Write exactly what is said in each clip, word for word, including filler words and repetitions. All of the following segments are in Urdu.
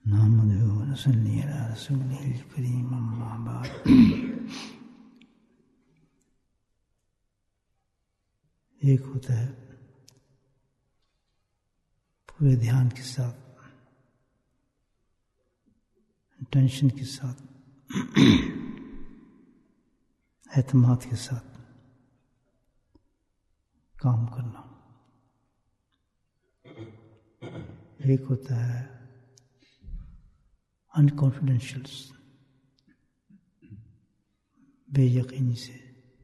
نحمدہ و نصلی علی رسولہ الکریم اما بعد۔ ایک ہوتا ہے پورے دھیان کے ساتھ، انٹینشن کے ساتھ، اعتماد کے ساتھ کام کرنا۔ ایک ہوتا ہے انکانفیڈینشیل، بے یقینی سے،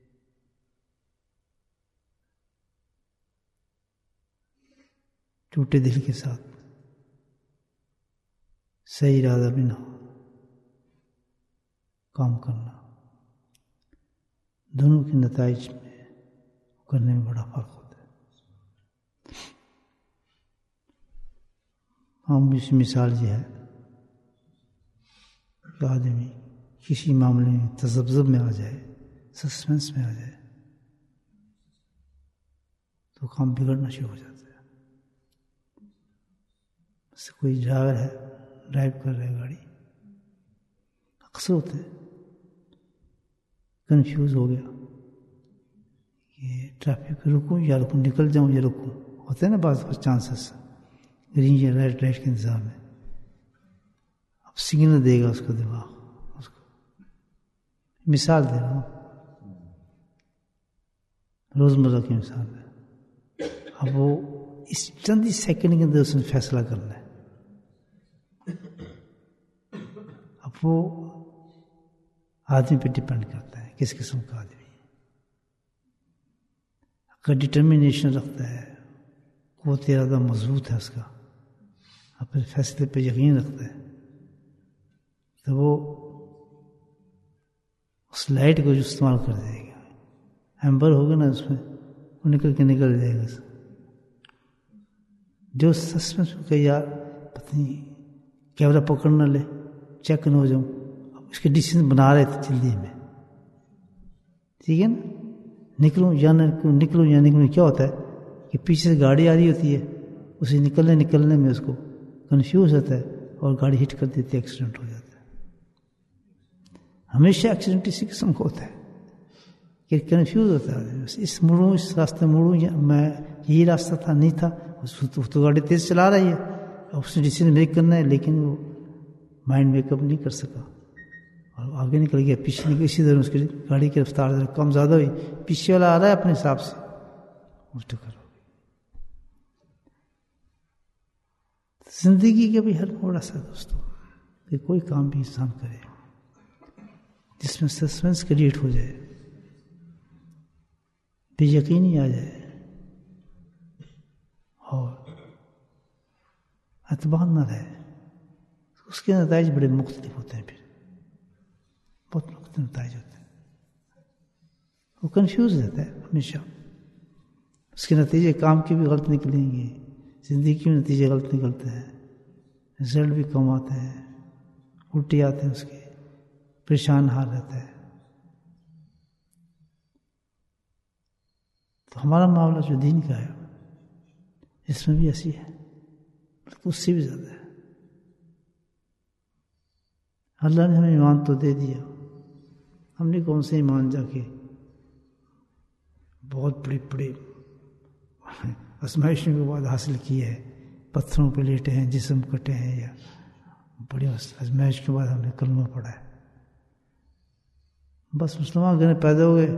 ٹوٹے دل کے ساتھ، صحیح ارادہ بھی نہ ہو کام کرنا۔ دونوں کے نتائج میں کرنے میں بڑا فرق ہوتا ہے۔ ہم اس مثال یہ ہے کہ آدمی کسی معاملے میں تذبذب میں آ جائے، سسپینس میں آ جائے تو کام بگڑنا شروع ہو جاتا ہے۔ جیسے کوئی ڈرائیور ہے، ڈرائیو کر رہا ہے گاڑی، اکثر ہوتا ہے کنفیوز ہو گیا کہ ٹریفک پہ رکوں یا رکوں، نکل جاؤں یا رکوں، ہوتا ہے نا بعض چانسز گرین یا ریڈ لائٹ کے انتظام میں۔ اب سگنل دے گا اس کا دماغ، اس کو مثال دے رہا ہوں، روزمرہ کی مثال ہے۔ اب وہ اس چند ہی سیکنڈ کے اندر اس نے فیصلہ کرنا ہے۔ اب وہ آدمی پہ ڈپینڈ کرتا ہے کس قسم کا آدمی ہے۔ اگر ڈٹرمنیشن رکھتا ہے، قوت ارادہ مضبوط ہے اس کا، اپنے فیصلے پہ یقین رکھتا ہے، تو وہ اس لائٹ کو جو استعمال کر دے گا، ایمبر ہوگا نا اس میں، وہ نکل کے نکل جائے گا۔ جو سسپینس ہو کہ یار پتہ نہیں کیمرہ پکڑ نہ لے، چیک نہ ہو جاؤں، اس کے ڈیسیزن بنا رہے تھے جلدی میں، ٹھیک ہے نا، نکلوں یا نہ نکلوں یا نکلوں، کیا ہوتا ہے کہ پیچھے سے گاڑی آ رہی ہوتی ہے، اسے نکلنے نکلنے میں اس کو کنفیوز ہوتا ہے اور گاڑی ہٹ کر دیتی ہے، ایکسیڈنٹ ہو جاتا ہے۔ ہمیشہ ایکسیڈنٹ اسی قسم کا ہوتا ہے کہ کنفیوز ہوتا ہے، اس مڑوں، اس راستے مڑوں، یا میں یہی راستہ تھا نہیں تھا، تو گاڑی تیز چلا رہی ہے، اس نے ڈیسیزن میک کرنا ہے لیکن وہ مائنڈ میک اپ نہیں کر سکا اور آگے نکل گیا، پیچھے نکل، اسی طرح اس کی گاڑی کی رفتار کم زیادہ ہوئی، پیچھے والا آ رہا ہے اپنے حساب سے، اس ٹکر ہو گئی۔ زندگی کا بھی ہر موڑ ایسا ہے دوستوں کہ کوئی کام بھی انسان کرے جس میں سسپینس کریٹ ہو جائے، بے یقینی آ جائے اور اعتماد نہ رہے، اس کے نتائج بڑے مختلف ہوتے ہیں، پھر بہت مختلف نتائج ہوتے ہیں۔ وہ کنفیوز رہتا ہے ہمیشہ، اس کے نتیجے کام کے بھی غلط نکلیں گے، زندگی کے نتیجے غلط نکلتے ہیں، رزلٹ بھی کم آتے ہیں، الٹے آتے ہیں، اس کے پریشان حال رہتا ہے۔ تو ہمارا معاملہ جو دین کا ہے اس میں بھی ایسی ہے، بلکہ اس سے بھی زیادہ ہے۔ اللہ نے ہمیں ایمان تو دے دیا، ہم نے کون سے ایمان جا کے بہت بڑی بڑی آزمائشوں کے بعد حاصل کی ہے، پتھروں پہ لیٹے ہیں، جسم کٹے ہیں، یا بڑی آزمائش کے بعد ہم نے کلمہ پڑھا ہے۔ بس مسلمان گھر میں پیدا ہوئے،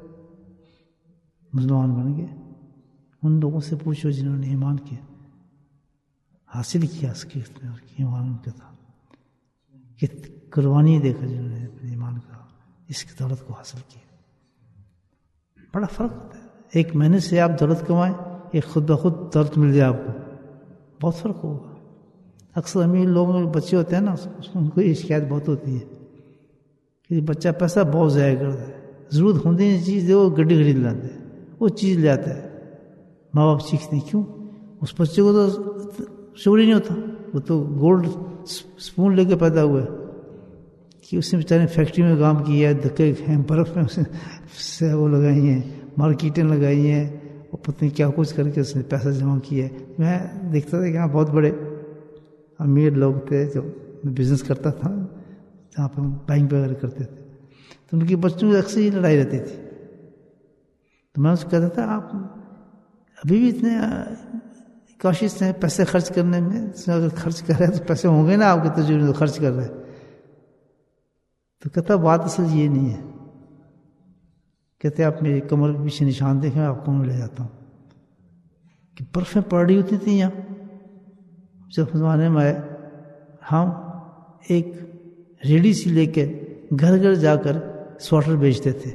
مسلمان بن گئے۔ ان لوگوں سے پوچھو جنہوں نے ایمان کیا، حاصل کیا اس کی اور ایمان ان کا تھا، کہ قربانی دیکھا جنہوں نے اپنے ایمان کا، اس کی دولت کو حاصل کیا۔ بڑا فرق ہوتا ہے، ایک مہینے سے آپ دولت کمائیں، ایک خود بخود دولت مل جائے آپ کو، بہت فرق ہوگا۔ اکثر امیر لوگوں کے بچے ہوتے ہیں نا، ان کو یہ شکایت بہت ہوتی ہے کہ بچہ پیسہ بہت ضائع کرتا ہے، ضرورت ہوتی نہیں چیز دے، وہ گڈی خرید لاتے ہیں، وہ چیز لے آتا ہے، ماں باپ سیکھتے ہیں کیوں؟ اس بچے کو تو شعور ہی نہیں ہوتا، وہ تو گولڈ اسپون لے کے پیدا ہوا ہے کہ اس نے بیچارے فیکٹری میں کام کیا ہے، دھکے ہیں، برف میں سے وہ لگائی ہیں، مارکیٹیں لگائی ہیں، اور پتہ نہیں کیا کچھ کر کے اس نے پیسہ جمع کیا ہے۔ میں دیکھتا تھا کہ ہاں بہت بڑے امیر لوگ تھے جو بزنس کرتا تھا جہاں پہ بینک وغیرہ کرتے تھے، تو ان کے بچوں کی اکثر یہ لڑائی رہتی تھی. تو میں اس کو کہتا تھا آپ ابھی بھی اتنے کوشش ہیں پیسے خرچ کرنے میں، اگر خرچ کر رہے ہیں تو پیسے ہوں گے نا آپ کے تجربے میں، خرچ کر رہے ہیں. تو کہتا بات اصل یہ نہیں ہے. کہتے آپ میری کمر کے پیچھے نشان دیکھیں، میں آپ کو لے جاتا ہوں کہ برفیں پڑ رہی ہوتی تھیں یہاں جب زمانے میں آئے. ہم ایک ریڑھی سی لے کے گھر گھر جا کر سویٹر بیچتے تھے.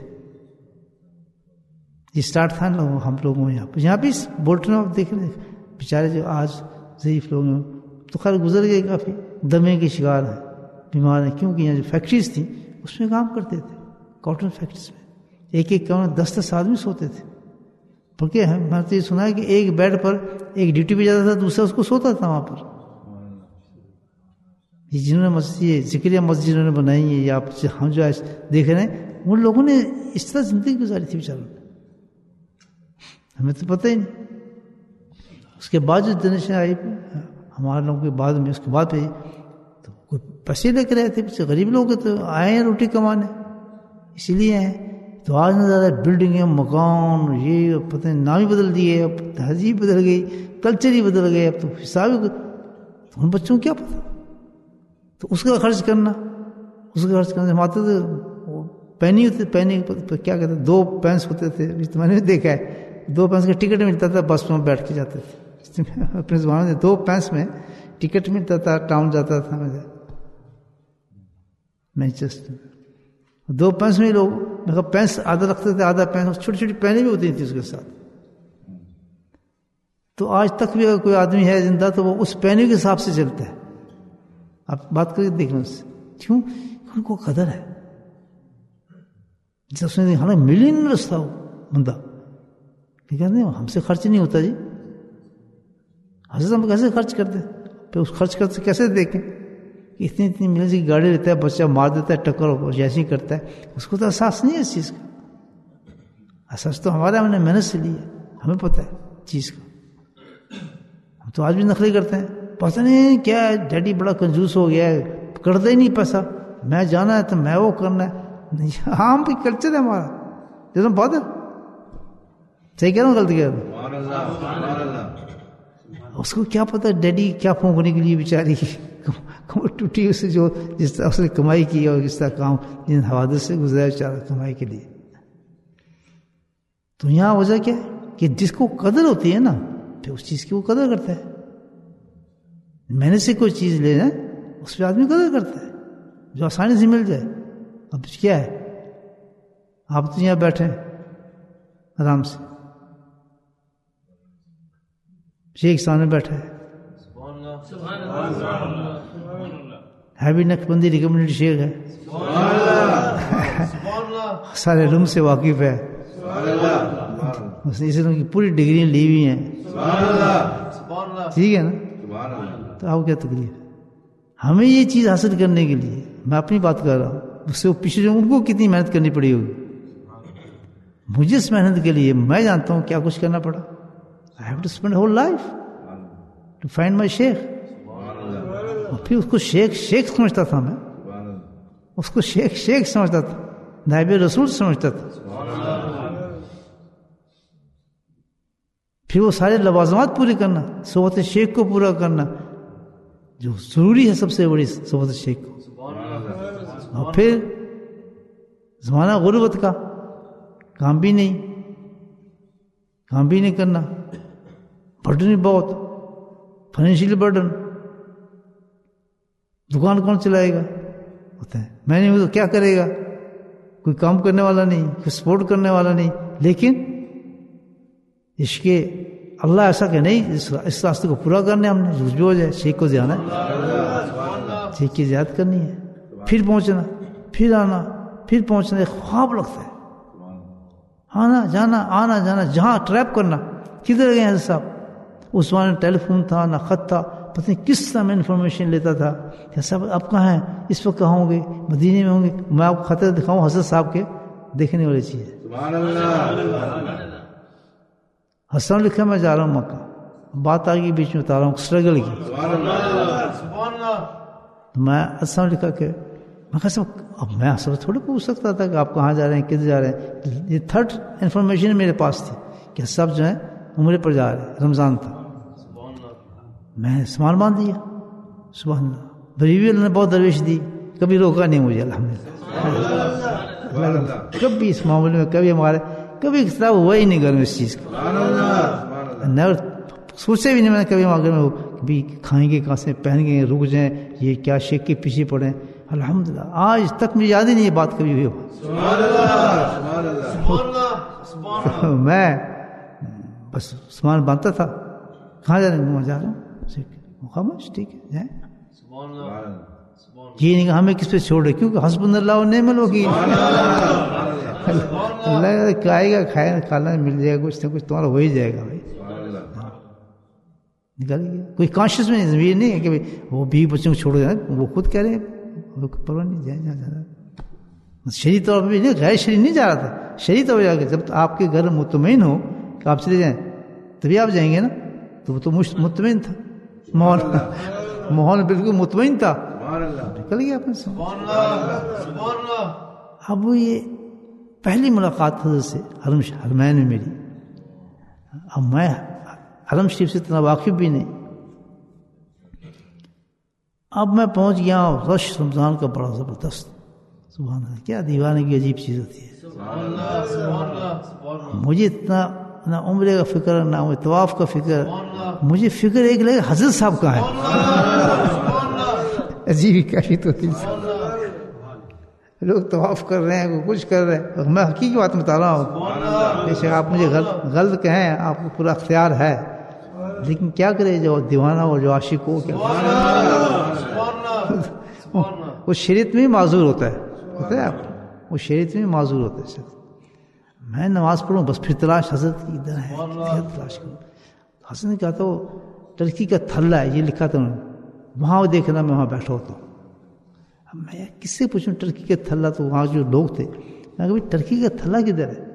یہ اسٹارٹ تھا نا ہم لوگوں میں. یہاں پہ یہاں بھی بولٹن آپ دیکھ رہے بیچارے جو آج ضعیف لوگ ہیں تو خیر گزر گئے، کافی دمے کے شکار ہیں، بیمار ہیں، کیونکہ یہاں جو فیکٹریز تھیں اس میں کام کرتے تھے، کاٹن فیکٹریز میں ایک ایک کمرے میں دس دس آدمی سوتے تھے. بلکہ میں نے تو یہ سنا ہے کہ ایک بیڈ پر ایک ڈیوٹی پہ جاتا تھا، دوسرا اس کو سوتا تھا وہاں پر. یہ جنہوں نے مسجد یہ ذکریہ مسجد جنہوں نے بنائی ہے یا ہم جو دیکھ رہے ہیں ان لوگوں نے اس طرح زندگی گزاری تھی بیچاروں نے، ہمیں تو پتہ ہی نہیں. اس کے بعد جو جنریشن آئی ہمارے لوگوں کے بعد میں، اس کے بعد پہ تو کوئی پیسے لے کے رہے تھے، غریب لوگ تو آئے ہیں روٹی کمانے اسی لیے ہیں. تو آج نہ زیادہ بلڈنگیں مکان یہ پتہ نہیں نام ہی بدل دیے، اب تہذیب بدل گئی، کلچر ہی بدل گئے، اب تو حساب ہی تو ان بچوں کو کیا پتہ. تو اس کا خرچ کرنا، اس کا خرچ کرنا ہم آتے تھے پینی ہوتے، پینی کیا کہتے ہیں، دو پینس ہوتے تھے، میں نے دیکھا ہے دو پینس کا ٹکٹ ملتا تھا، بس میں بیٹھ کے جاتے تھے. اپنے زمانے میں دو پینس میں ٹکٹ ملتا تھا، ٹاؤن جاتا تھا میں مینچسٹر. دو پینس میں لوگ میرا پینس آدھا رکھتے تھے، آدھا پینس چھوٹی چھوٹی پینیں بھی ہوتی تھی اس کے ساتھ. تو آج تک بھی اگر کوئی آدمی ہے زندہ تو وہ اس پینی کے حساب سے چلتا ہے. آپ بات کر کے دیکھ لیں اس سے، کیوں؟ ان کو قدر ہے. جب اس نے ہمیں ملینئرس تھا وہ بندہ، کہتے ہیں ہم سے خرچ نہیں ہوتا جی، حضرت ہم کیسے خرچ کرتے، پھر اس خرچ کرتے کیسے دیکھیں کہ اتنی اتنی ملین کی گاڑی لیتا ہے، بچہ مار دیتا ہے ٹکر اور جیسے ہی کرتا ہے، اس کو تو احساس نہیں ہے اس چیز کا. احساس تو ہمارا ہم نے محنت سے لی ہے، ہمیں پتہ ہے چیز کا. ہم تو آج بھی نخرے کرتے ہیں، پتہ نہیں کیا ہے ڈیڈی بڑا کنجوس ہو گیا ہے، کرتا ہی نہیں پیسہ، میں جانا ہے تو میں وہ کرنا ہے. ہاں بھی کلچر ہے ہمارا، جیسے بہت ہے. صحیح کہہ رہا ہوں غلطی کہہ رہا ہوں؟ اس کو کیا پتہ ڈیڈی کیا پھونکنے کے لیے بیچاری کمر ٹوٹی، اس سے جو جس طرح اس نے کمائی کی اور جس طرح کام جن حوادث سے گزرا بیچارہ کمائی کے لیے. تو یہاں وجہ کیا ہے کہ جس کو قدر ہوتی ہے نا پھر اس چیز کی وہ قدر کرتا ہے. میں نے سے کوئی چیز لینا اس پہ آدمی قدر کرتا ہے جو آسانی سے مل جائے. اب کیا ہے آپ تو یہاں بیٹھے آرام سے، شیخ سامنے بیٹھا ہے، ہے بھی نقشبندی ریکمنڈیڈ شیخ ہے، سارے علوم سے واقف ہے، اس نے کی پوری ڈگریاں لی ہوئی ہیں، ٹھیک ہے نا. تو آپ کیا تکلیف ہے؟ ہمیں یہ چیز حاصل کرنے کے لیے، میں اپنی بات کر رہا ہوں، اس سے پیچھے ان کو کتنی محنت کرنی پڑی ہوگی. مجھے اس محنت کے لیے میں جانتا ہوں کیا کچھ کرنا پڑا. I have to spend whole life to find my sheikh. اور پھر اس کو شیخ شیخ سمجھتا تھا، میں اس کو شیخ شیخ سمجھتا تھا، نائب رسول سمجھتا تھا. پھر وہ سارے لوازمات پورے کرنا، صحبت شیخ کو پورا کرنا جو ضروری ہے، سب سے بڑی صحبت شیخ کو. اور پھر زمانہ غربت کا، کام بھی نہیں کام بھی نہیں کرنا، برڈن بھی بہت، فائنینشیل برڈن، دکان کون چلائے گا ہوتا ہے، میں نہیں ہوں تو کیا کرے گا، کوئی کام کرنے والا نہیں، کوئی سپورٹ کرنے والا نہیں. لیکن عشق اللہ ایسا کہ نہیں، اس راستے کو پورا کرنے ہم نے جھوٹ بھی ہو جائے، شیخ کو جانا ہے، شیخ کی زیادت کرنی ہے، پھر پہنچنا، پھر آنا، پھر پہنچنا. ایک خواب لگتا ہے، آنا جانا آنا جانا، جہاں ٹریپ کرنا. کدھر گئے حضرت صاحب؟ اس زمانے میں ٹیلی فون تھا نہ خط تھا، پتہ نہیں کس طرح میں انفارمیشن لیتا تھا کہ صاحب آپ کہاں ہیں، اس وقت کہاں ہوں گے، مدینے میں ہوں گے. میں آپ کو خطے دکھاؤں حضرت صاحب کے، دیکھنے والی چیز ہے. حسن لکھا میں جا رہا ہوں مکہ، بات آگے بیچ میں بتا رہا ہوں اسٹرگل کی. تو میں اسلام لکھا کہ میں کہا سب اب میں اصل تھوڑی پوچھ سکتا تھا کہ آپ کہاں جا رہے ہیں کدھر جا رہے ہیں. یہ تھرڈ انفارمیشن میرے پاس تھی کہ سب جو ہے عمرے پر جا رہے ہیں. رمضان تھا, میں سامان باندھ دیا. سبحان اللہ. بریوی اللہ نے بہت درویش دی, کبھی روکا نہیں مجھے الحمدللہ. کبھی اس معاملے میں کبھی ہمارے کبھی خطاب ہوا ہی نہیں گھر میں اس چیز کا. نیور سوچے بھی نہیں میں نے کبھی ہمارے میں کبھی کھائیں گے کہاں سے, پہن گے, رک جائیں, یہ کیا شیخ کے پیچھے پڑے. الحمدللہ آج تک مجھے یاد ہی نہیں یہ بات کبھی ہوئی. میں بس سامان باندھتا تھا. کہاں جا رہے ہیں؟ میں جا رہا ہوں. خاموش, ٹھیک ہے جائیں. یہ نہیں کہ ہمیں کس پہ چھوڑ رہے, کیونکہ حسبنا اللہ و نعم الوکیل. اللہ آئے گا کھائے گا کھانا مل جائے گا, کچھ نہ کچھ تمہارا ہو ہی جائے گا. بھائی نکل گیا, کوئی کانشیس میں یہ نہیں ہے کہ وہ بیوی بچوں کو چھوڑ جائے. وہ خود کہہ رہے ہیں پرواہ نہیں جائے جا رہا. شرعی طور پہ نہیں, غیر شرعی نہیں جا رہا تھا. شرعی طور پہ جا کے جب آپ کے گھر مطمئن ہو کہ آپ چلے جائیں تبھی آپ جائیں گے نا. تو وہ تو مطمئن تھا, ماحول ماحول بالکل مطمئن تھا, نکل گیا اپنے سے. اب وہ یہ پہلی ملاقات حضرت سے حرم حرمین میں میری. اب میں حرم شریف سے اتنا واقف بھی نہیں. اب میں پہنچ گیا رش رمضان کا بڑا زبردست. سبحان اللہ, کیا دیوانے کی عجیب چیز ہوتی ہے. مجھے اتنا نہ عمرے کا فکر نہ طواف کا فکر, مجھے فکر ایک لگے حضرت صاحب کا ہے. عجیب کیفیت ہوتی ہے. لوگ طواف کر رہے ہیں, کوئی کچھ کر رہے ہیں, میں حقیقی بات بتا رہا ہوں. بے شک آپ مجھے غلط کہیں, آپ کو پورا اختیار ہے, لیکن کیا کرے جو دیوانہ ہو, جو عاشق ہو, کیا وہ شریعت میں معذور ہوتا ہے. پتہ ہے آپ, وہ شریعت میں معذور ہوتا ہے. میں نماز پڑھوں بس پھر تلاش حضرت کی ادھر ہے, تلاش کروں. حضرت نے کہا تھا وہ ٹرکی کا تھلا ہے, یہ لکھا تھا انہوں نے, وہاں وہ دیکھنا میں وہاں بیٹھا ہوتا ہوں. اب میں کس سے پوچھوں ٹرکی کا تھلا, تو وہاں جو لوگ تھے میں کہ ٹرکی کا تھلا کدھر ہے؟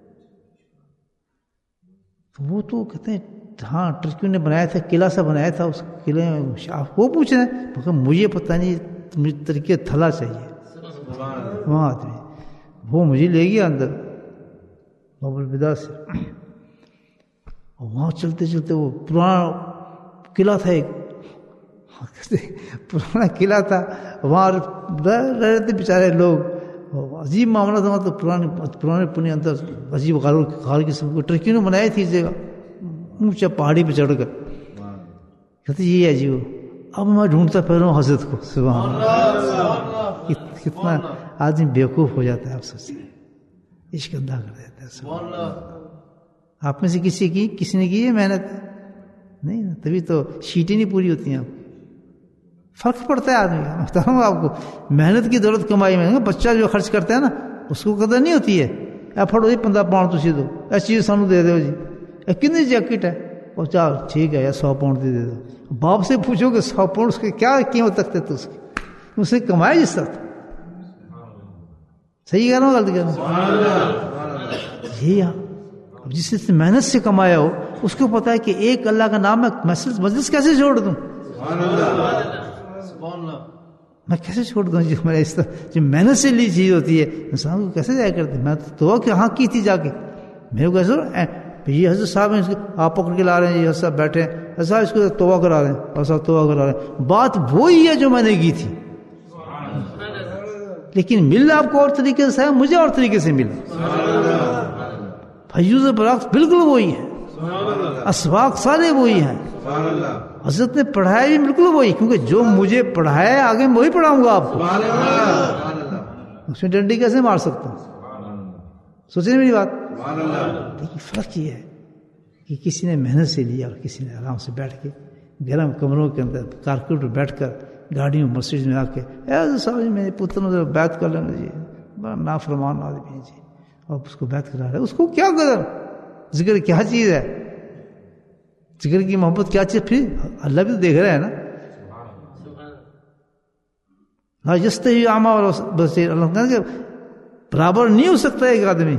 تو وہ تو کہتے ہیں ہاں ٹرکیوں نے بنایا تھا, قلعہ سا بنایا تھا, اس قلعے میں آپ وہ پوچھ رہے ہیں. مگر مجھے پتہ نہیں, مجھے ٹرکی کا تھلا چاہیے. وہاں آدمی وہ مجھے لے گیا اندر باب الوداع سے. وہاں چلتے چلتے وہ پرانا قلعہ تھا, ایک پرانا قلعہ تھا, وہاں رہ رہے تھے بیچارے لوگ. عجیب معاملہ تھا, مطلب پرانے پرانے پرانے اندر عجیب غار غار قسم کو ٹرکیوں نے بنائی تھی جگہ, اونچا پہاڑی پہ چڑھ کر. کہتے یہ عجیب. اب میں ڈھونڈتا پھر رہا ہوں حضرت کو. سبحان اللہ, کتنا آدمی بیوقوف ہو جاتا ہے. آپ سوچتے ہیں عشق ادا کر دیتا ہے. آپ میں سے کسی کی کسی نے کی ہے محنت نہیں, تبھی تو شیٹیں نہیں پوری ہوتی ہیں. فرق پڑتا ہے آدمی کا. بتاؤں آپ کو, محنت کی دولت کمائی میں بچہ جو خرچ کرتا ہے نا, اس کو قدر نہیں ہوتی ہے. پھڑو جی پندرہ پاؤنڈ تھی دو, ایسی چیز سانو دے دو جی, کتنی جیکٹ ہے, اور چل ٹھیک ہے یار سو پاؤنڈ دے دو. باپ سے پوچھو کہ سو پاؤنڈ اس کے کیا قیمت رکھتے تھے, اس کی اسے کمایا جس طرح. صحیح کہہ رہا ہوں غلط کہہ رہا ہوں؟ جی ہاں, جس نے محنت سے کمایا ہو اس کو پتا ہے کہ ایک اللہ کا نام ہے, مجلس کیسے چھوڑ دوں, میں کیسے چھوڑ دوں جو میں اس طرح جو محنت سے لی چیز ہوتی ہے, انسان کو کیسے جایا کرتے. میں تو کہ ہاں کی تھی جا کے, میرے کو کیسے یہ حضرت صاحب ہیں, آپ پکڑ کے لا رہے ہیں, یہ حضرت صاحب بیٹھے ہیں, حضرت صاحب اس کو توبہ کرا رہے ہیں, اور صاحب توبہ کرا رہے ہیں. بات وہی ہے جو میں نے کی تھی, لیکن مل آپ کو اور طریقے سے ہے, مجھے اور طریقے سے ملا. فیوز براق بالکل وہی ہے, اسباق سارے وہی ہیں, حضرت نے پڑھایا بھی بالکل وہی, کیونکہ جو مجھے پڑھایا آگے میں وہی پڑھاؤں گا آپ کو. اس میں ڈنڈی کیسے مار سکتا ہوں, سوچیں میری بات. لیکن فرق یہ ہے کہ کسی نے محنت سے لیا اور کسی نے آرام سے بیٹھ کے گرم کمروں کے اندر کارپیٹ پر بیٹھ کر گاڑیوں مسجد میں آ کے صاحب جی میرے پتر نے بیعت کر لینا جی, بڑا نافرمان آدمی ہے جی, اور اس کو بیعت کرا رہا ہے. اس کو کیا قدر, ذکر کیا چیز ہے, ذکر کی محبت کیا چیز. پھر اللہ بھی تو دیکھ رہا ہے نا. لا یستوی اعمی والبصیر, اللہ کہ برابر نہیں ہو سکتا ایک آدمی,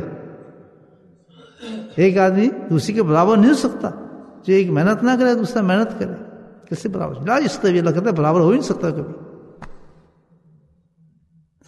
ایک آدمی دوسری کے برابر نہیں ہو سکتا. جو ایک محنت نہ کرے دوسرا محنت کرے, کیسے برابر. لا یستوی, اللہ کہتا ہے برابر ہو ہی نہیں سکتا کبھی.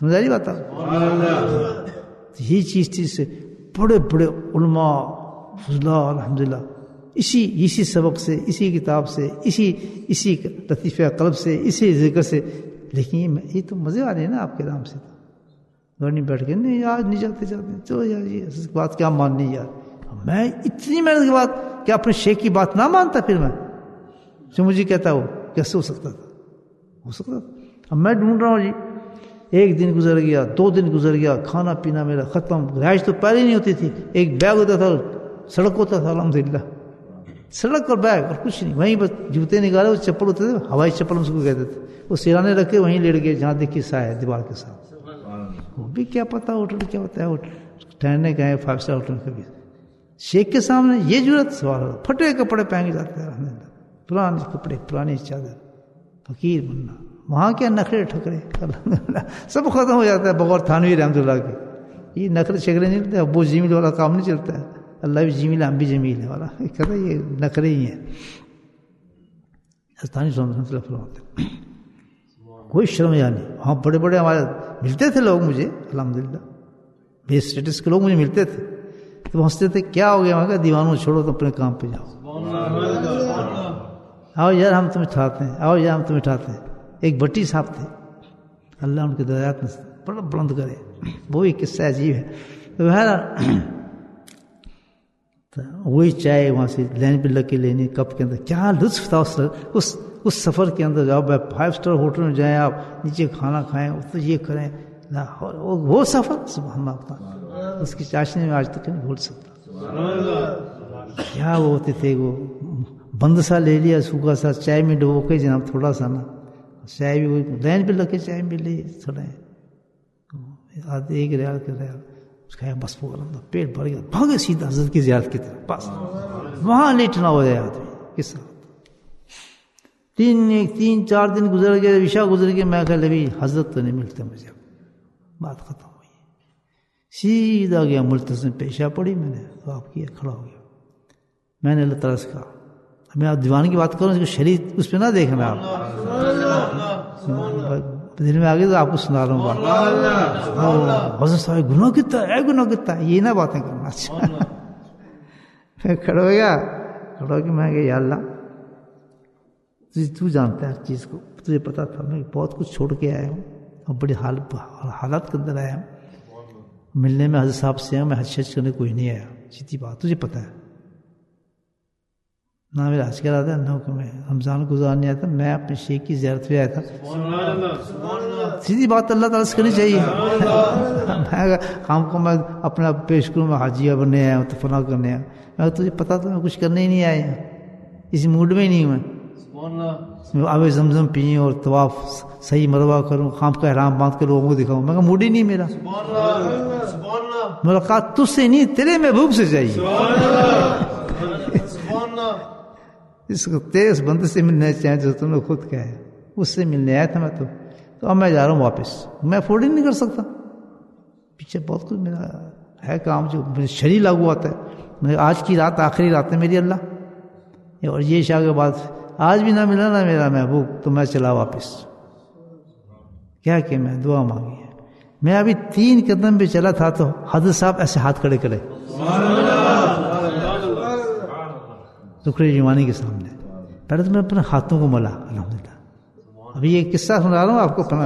سمجھ آ رہی بات آپ؟ یہی چیز تھی سے بڑے بڑے علماء فضلاء الحمدللہ اسی اسی سبق سے، اسی کتاب سے، اسی اسی لطیفہ قلب سے، اسی ذکر سے. لیکن یہ تو مزے والے ہیں نا آپ کے نام سے. گھر نہیں بیٹھ کے نہیں یار نہیں جاتے جاتے چلو یار یہ بات کیا ماننی یار. میں اتنی محنت کے بعد کیا اپنے شیخ کی بات نہ مانتا؟ پھر میں جو مجھے کہتا وہ کیسے ہو سکتا تھا؟ ہو سکتا تھا. اب میں ڈھونڈ رہا ہوں جی، ایک دن گزر گیا، دو دن گزر گیا، کھانا پینا میرا ختم. رہائش تو پہلے نہیں ہوتی تھی، ایک بیگ ہوتا تھا، سڑک ہوتا تھا الحمدللہ، سڑک اور بیگ اور کچھ نہیں. وہیں بس جوتے نکالے، وہ چپل ہوتے تھے ہوائی چپل ہم اس کو کہتے تھے، وہ سرانے رکھے وہیں لیٹ گئے جہاں دیکھی سایہ دیوار کے ساتھ. وہ بھی کیا پتا ہوٹل کیا ہوتا ہے، ہوٹل ٹھہرنے گئے فائیو اسٹار ہوٹل. کبھی شیخ کے سامنے یہ ضرورت سوال ہوتا، پھٹے کپڑے پہن کے جاتے ہیں الحمدللہ، پرانے کپڑے پرانی چادر، فقیر بننا. وہاں کیا نخرے ٹھکرے الحمدللہ سب ختم ہو جاتا ہے بغور تھانوی رحمۃ اللہ کے. یہ نخرے شکرے نہیں چلتے، ابو جمیل والا کام نہیں چلتا ہے. اللہ بھی جمیل ہم بھی جمیل ہے والا کہتا ہے یہ نخرے ہی ہیں. تھانوی رحمۃ اللہ فرماتے کوئی شرم یا نہیں. وہاں بڑے بڑے ہمارے ملتے تھے لوگ مجھے الحمدللہ، بے اسٹیٹس کے لوگ مجھے ملتے تھے تو وہ ہنستے تھے کیا ہو گیا؟ وہاں کا دیوانوں چھوڑو تو اپنے کام پہ جاؤ، آؤ یار ہم تمہیں اٹھاتے ہیں، آؤ یار ہم تمہیں اٹھاتے ہیں. ایک بٹی صاحب تھے، اللہ ان کے درجات میں بڑا بلند کرے، وہ بھی قصہ عجیب ہے. تو بہرحال وہی چائے وہاں سے لائن پہ لگ کے لینی کپ کے اندر، کیا لطف تھا اس اس اس سفر کے اندر. جاؤ فائیو اسٹار ہوٹل میں جائیں، آپ نیچے کھانا کھائیں، تو یہ کریں، وہ سفر سبحان اللہ، اس کی چاشنی میں آج تک نہیں بھول سکتا. کیا وہ ہوتے تھے، وہ بند سا لے لیا سوکھا سا چائے میں ڈبو کے جناب تھوڑا سا نا چائے بھی وہی لائن پہ لگ کے چائے بھی لی تھوڑا آدھے ایک ریال کا ریال کھایا بس وہ پیٹ بھر گیا، بھاگے سیدھا حضرت کی زیارت کی طرف. بس وہاں لیٹنا ہو جائے آدمی کے ساتھ. تین تین چار دن گزر گئے، عشاء گزر گئے، میں کہ ابھی حضرت تو نہیں ملتے مجھے. بات ختم ہوئی، سیدھا گیا ملتزم، پیشہ پڑی میں نے تو آپ کیا کھڑا ہو گیا. میں نے اللہ تعالیٰ سے کہا میں آپ دیوان کی بات کروں، شریعت اس پہ نہ دیکھنا، آپ دل میں آگے تو آپ کو سنا رہا ہوں بات. حضرت صاحب گناہ کتنا ہے، گناہ کتنا ہے، یہ نہ باتیں کرنا. اچھا میں کھڑا ہو گیا، کھڑا ہو کے میں کہ یا اللہ تو جانتا ہے ہر چیز کو، تجھے پتا تھا میں بہت کچھ چھوڑ کے آیا ہوں اور بڑی حال حالات کے اندر آیا ہوں. ملنے میں حضرت صاحب سے میں حج شج کرنے کوئی نہیں آیا، سیدھی بات تجھے پتا ہے. نہ میرا حج کرا تھا، نہ کہ میں رمضان گزارنے آیا تھا، میں اپنے شیخ کی زیارت پہ آیا تھا. سیدھی بات اللہ تعالیٰ سے کرنی چاہیے. میں کام کو میں اپنا پیش کروں، میں حاجیہ بننے آیا ہوں تو فلاں کرنے آیا. میں تجھے پتا تھا میں کچھ کرنے ہی نہیں آیا، اسی موڈ میں ہی نہیں ہوں میں. آب زمزم پئیں اور طواف صحیح مروا کروں، خام کا احرام باندھ کے لوگوں کو دکھاؤں. میں کہا موڈ ہی نہیں میرا، ملاقات تجھ سے نہیں تیرے محبوب سے چاہیے. اس کو تیز بندے سے ملنا چاہیں جو تم نے خود کہا ہے، اس سے ملنے آیا تھا میں تو تو اب میں جا رہا ہوں واپس. میں افورڈ ہی نہیں کر سکتا، پیچھے بہت کچھ میرا ہے کام جو شرعی لاگو آتا ہے. آج کی رات آخری رات ہے میری اللہ، اور یہ عشاء کے بعد آج بھی نہ ملا نا میرا محبوب تو میں چلا واپس. کیا کہ میں دعا مانگی ہے. میں ابھی تین قدم پہ چلا تھا تو حضرت صاحب ایسے ہاتھ کھڑے کرے ذکر جوانی کے سامنے. پہلے تو میں اپنے ہاتھوں کو ملا الحمدللہ. ابھی یہ قصہ سنا رہا ہوں آپ کو، پڑھا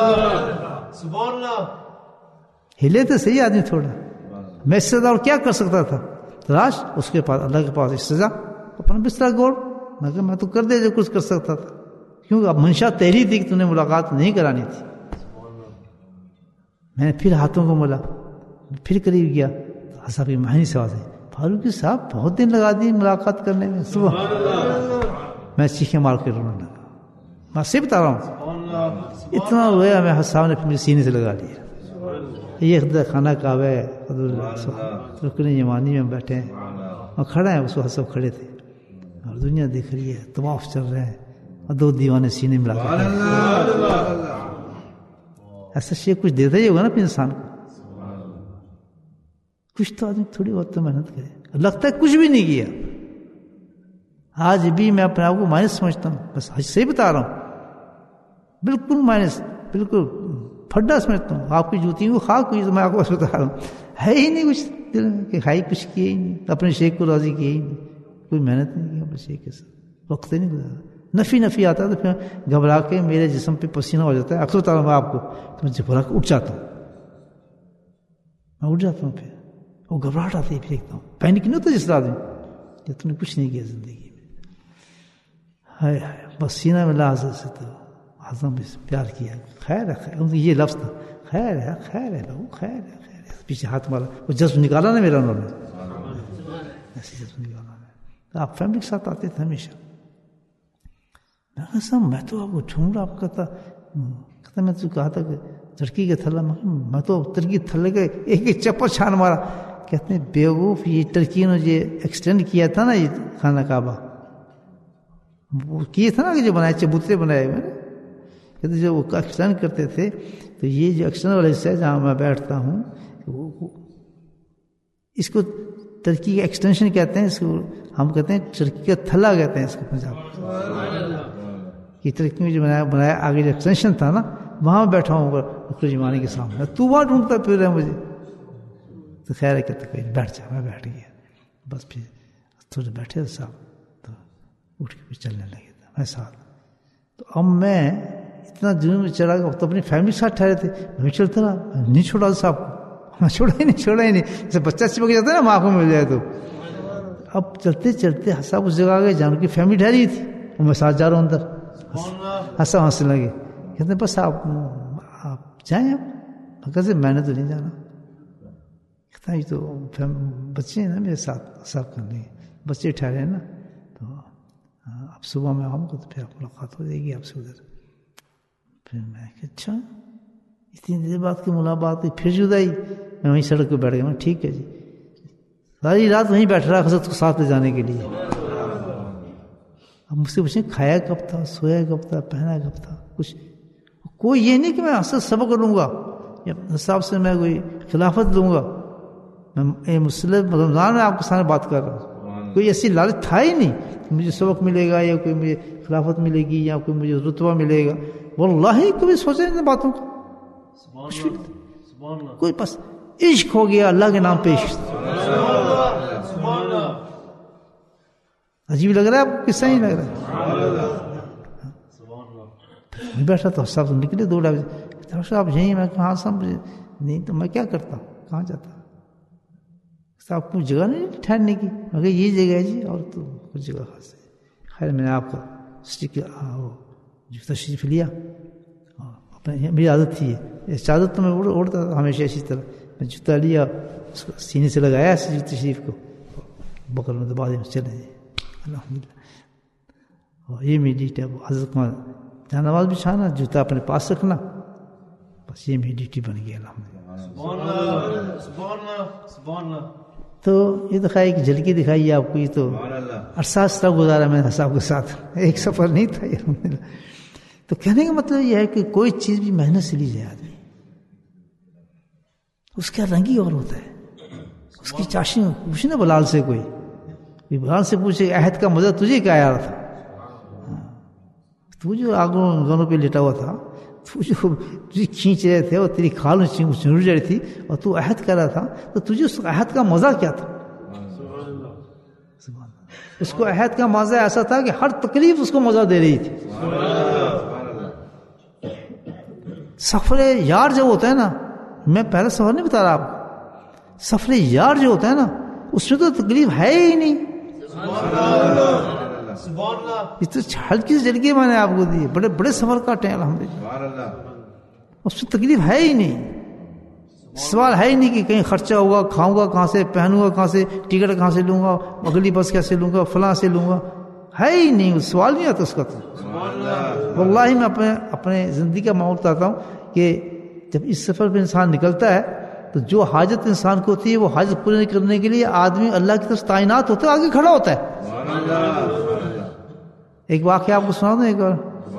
ہلے تو صحیح آدمی تھوڑا. میں اس سے زیادہ اور کیا کر سکتا تھا؟ تلاش اس کے پاس، اللہ کے پاس استجا، اپنا بستر گوڑ. میں کہ میں تو کر دے جو کچھ کر سکتا تھا، کیونکہ اب منشا تیری تھی کہ تو نے ملاقات نہیں کرانی تھی. میں نے پھر ہاتھوں کو ملا، پھر قریب گیا. صاحب کی مہنگی سے آواز ہے، فاروقی صاحب بہت دن لگا دی ملاقات کرنے میں. صبح میں چیخیں مار کے رونے لگا. میں صرف بتا رہا ہوں اتنا رویا میں صاحب نے پھر میرے سینے سے لگا لیا. یہ خدا خانہ کعبہ رکن یمانی میں بیٹھے ہیں اور کھڑے ہیں، اس وقت سب کھڑے تھے اور دنیا دیکھ رہی ہے، طواف چل رہے ہیں اور دو دیوانے سینے میں لگا. ایسا شیخ کچھ دیتا ہی ہوگا نا اپنے انسان کو. کچھ تو آدمی تھوڑی بہت تو محنت کرے. لگتا ہے کچھ بھی نہیں کیا. آج بھی میں اپنے آپ کو مائنس سمجھتا ہوں، بس صحیح بتا رہا ہوں، بالکل مائنس، بالکل پھڈا سمجھتا ہوں. آپ کی جوتی کو خاک ہوئی تو میں آپ کو بتا رہا ہوں, ہے ہی نہیں کچھ دل میں کہ ہائی کچھ کیا ہی نہیں, اپنے شیخ کو راضی کیا ہی نہیں, کوئی محنت نہیں کی اپنے شیخ کے ساتھ, وقت ہی نہیں گزارا. نفی نفی آتا ہے تو پھر گھبرا کے میرے جسم پہ پسینہ ہو جاتا ہے. اکثر تعالیٰ میں آپ کو تو میں گھبرا کے اٹھ جاتا ہوں, میں اٹھ جاتا ہوں, پھر وہ گھبراہٹ آتی ہے, پھر دیکھتا ہوں پینک نہیں ہوتا جس آدمی کہ تم نے کچھ نہیں کیا زندگی میں. ہائے ہائے بس سینہ میں لا سے تو اعظم پیار کیا, خیر ہے خیر, یہ لفظ تھا, خیر ہے خیر ہے لو, خیر ہے خیر ہے, پیچھے ہاتھ مارا, وہ جذب نکالا نا میرا انہوں نے, ایسے جذب نکالا میں. آپ فیملی کے ساتھ آتے تھے ہمیشہ. میں کہا میں تو آپ کو ڈھونڈ رہا, آپ کہتا کہتا میں تو کہا تھا کہ ترکی کے تھلا, میں تو ترکی تھلے کے ایک ایک چپر چھان مارا. کہتے ہیں بیوقوف, یہ ٹرکی نے جو ایکسٹینڈ کیا تھا نا یہ خانہ کعبہ, وہ کیے تھا نا کہ جو بنائے چبوترے بنائے ہوئے, کہتے جو وہ ایکسٹینڈ کرتے تھے تو یہ جو ایکسٹینڈ والا حصہ ہے جہاں میں بیٹھتا ہوں اس کو ترکی کا ایکسٹینشن کہتے ہیں, اس کو ہم کہتے ہیں ترکی کا تھلا کہتے ہیں اس کو پنجاب کی. ترکی میں جو بنایا بنایا آگے جو ایکسٹینشن تھا نا وہاں بیٹھا ہوں رکن جمانی کے سامنے, تو وہاں ڈھونڈتا پھر رہا مجھے. تو خیر ہے کہتے کوئی بیٹھ جا, میں بیٹھ گیا. بس پھر تھوڑے بیٹھے صاحب تو اٹھ کے چلنے لگے تھا میں ساتھ. تو اب میں اتنا دنوں میں چلا گیا, تو اپنی فیملی کے ساتھ ٹھہرے تھے, میں چلتا رہا, نہیں چھوڑا صاحب کو, میں چھوڑا ہی نہیں چھوڑا ہی نہیں جیسے بچہ چپک جاتا ہے نا ماں کو مل جائے تو. اب چلتے چلتے صاحب اس جگہ آ گئے جہاں ان کی فیملی ٹھہری تھی, وہ میں ساتھ جا رہا ہوں اندر. ہنسا ہنسنے لگے, کہتے ہیں بس آپ آپ جائیں. اب کیسے میں نے تو نہیں جانا, کہتا یہ تو بچے ہیں نا میرے ساتھ صاحب کرنے کے, بچے ٹھہرے ہیں نا, تو اب صبح میں آؤں گا تو پھر ملاقات ہو جائے گی آپ سے ادھر. پھر میں کہ اچھا اتنی دیر بعد کی ملاقات, پھر جدائی. میں وہیں سڑک پہ بیٹھ گیا, میں ٹھیک ہے جی. ساری رات وہیں بیٹھ رہا حضرت کو ساتھ لے جانے کے لیے. اب مجھ سے پوچھیں کھایا کب تھا, سویا کب تھا, پہنا کب تھا, کچھ کوئی یہ نہیں کہ میں اصل سبق لوں گا یا صاحب سے میں کوئی خلافت لوں گا. میں مسلم رمضان میں آپ کے سامنے بات کر رہا ہوں, کوئی ایسی لالچ تھا ہی نہیں کہ مجھے سبق ملے گا یا کوئی مجھے خلافت ملے گی یا کوئی مجھے رتبہ ملے گا. واللہ کبھی سوچا نہیں باتوں کا, کوئی بس عشق ہو گیا اللہ کے نام پہ. عشق عجیب لگ رہا ہے آپ کو, قصہ ہی لگ رہا ہے. میں بیٹھا تو صاحب نکلے دو ڈھائی بجے, صاحب یہیں. میں کہاں صاحب نہیں تو میں کیا کرتا, کہاں جاتا صاحب, کوئی جگہ نہیں ٹھہرنے کی. میں کہا یہ جگہ ہے جی, اور تو کچھ جگہ خاص ہے. خیر میں نے آپ کا اسٹک جو تشریف لیا, اپنے میری عادت تھی اس عادت تو میں اوڑھتا تھا ہمیشہ اسی طرح. میں جوتا لیا, اس کو سینے سے لگایا اس تشریف کو, بکر میں دبا دیا, چلے جی الحمد للہ. اور یہ میری ڈیوٹی ہے, حضرت کو جہاں نماز بچھانا, جوتا اپنے پاس رکھنا, بس یہ میری ڈیوٹی بن گئی الحمد للہ. تو یہ تو خیر ایک جھلکی دکھائی آپ کو, یہ تو عرصہ عرصہ گزارا میں نے صاحب کے ساتھ, ایک سفر نہیں تھا یہ الحمد للہ. تو کہنے کا مطلب یہ ہے کہ کوئی چیز بھی محنت سے لی جائے آدمی, اس کا رنگ ہی اور ہوتا ہے. اس کی چاشنی پوچھے نا بلال سے, کوئی بلال سے پوچھے عہد کا مزہ تجھے کیا آیا تھا, تو جو آگوں گنوں پہ لیٹا ہوا تھا, تو جو تجھے کھینچ رہے تھے اور تیری کھال چنر جا رہی تھی اور تو عہد کر رہا تھا, تو تجھے اس عہد کا مزہ کیا تھا؟ اس کو عہد کا مزہ ایسا تھا کہ ہر تکلیف اس کو مزہ دے رہی تھی. سفر یار جو ہوتا ہے نا, میں پہلا سفر نہیں بتا رہا آپ کو, سفر یار جو ہوتا ہے نا اس میں تو تکلیف ہے ہی نہیں. یہ تو ہلکی سی جھلکی میں نے آپ کو دی, بڑے بڑے سفر کاٹے ہیں الحمد للہ, اس میں تکلیف ہے ہی نہیں. سوال ہے ہی نہیں کہ کہیں خرچہ ہوگا, کھاؤں گا کہاں سے, پہنوں گا کہاں سے, ٹکٹ کہاں سے لوں گا, اگلی بس کیسے لوں گا, فلاں سے لوں گا, ہے ہی نہیں, سوال نہیں آتا اس کا. تو واللہ میں اپنے اپنے زندگی کا معمول بتاتا ہوں کہ جب اس سفر پہ انسان نکلتا ہے تو جو حاجت انسان کو ہوتی ہے وہ حاجت پوری کرنے کے لیے آدمی اللہ کی طرف تعینات ہوتا ہے, آگے کھڑا ہوتا ہے. ایک واقعہ آپ کو سنا دوں, ایک بار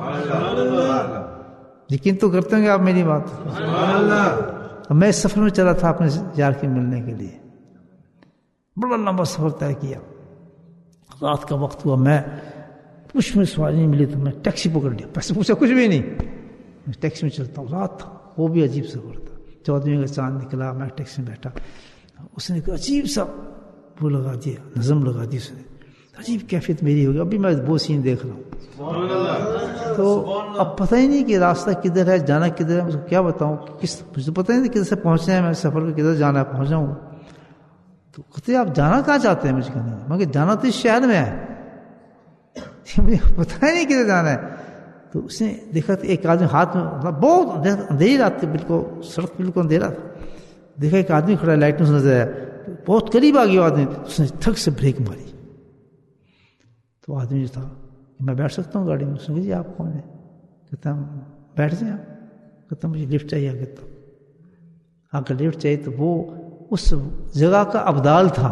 یقین تو کرتے ہیں کہ آپ میری بات. میں اس سفر میں چلا تھا اپنے یار کے ملنے کے لیے, بڑا لمبا سفر طے کیا, رات کا وقت ہوا, میں کچھ میں سواری نہیں ملی تو میں ٹیکسی پکڑ لیا, پیسے پوچھا کچھ بھی نہیں, میں ٹیکسی میں چلتا ہوں, رات تھا, وہ بھی عجیب سفر تھا. چودھویں کا چاند نکلا, میں ٹیکسی میں بیٹھا, اس نے کوئی عجیب سا وہ لگا دیا, نظم لگا دی اس نے, عجیب کیفیت میری ہوگی. ابھی میں وہ سین دیکھ رہا ہوں. تو اب پتہ ہی نہیں کہ راستہ کدھر ہے, جانا کدھر ہے. اس کو کیا بتاؤں, کس مجھے پتہ نہیں کدھر سے پہنچنا ہے, میں سفر پہ کدھر جانا ہے, پہنچا ہوں. تو کہتے آپ جانا کہاں چاہتے ہیں؟ مجھے کہنا مگر جانا تو اس شہر میں ہے, مجھے پتہ ہی نہیں کدھر جانا ہے. تو اس نے دیکھا تو ایک آدمی ہاتھ میں, بہت اندھیری رات تھی, بالکل سڑک بالکل اندھیرا تھا. دیکھا ایک آدمی کھڑا ہے, لائٹ میں نظر آیا, بہت قریب آ گیا آدمی. اس نے تھک سے بریک ماری. تو آدمی جو تھا, میں بیٹھ سکتا ہوں گاڑی میں؟ اس نے کہا جی آپ کون ہیں؟ کہتا ہوں بیٹھ جائیں. کہتا مجھے لفٹ چاہیے. کہتا اگر لفٹ چاہیے تو وہ اس جگہ کا ابدال تھا.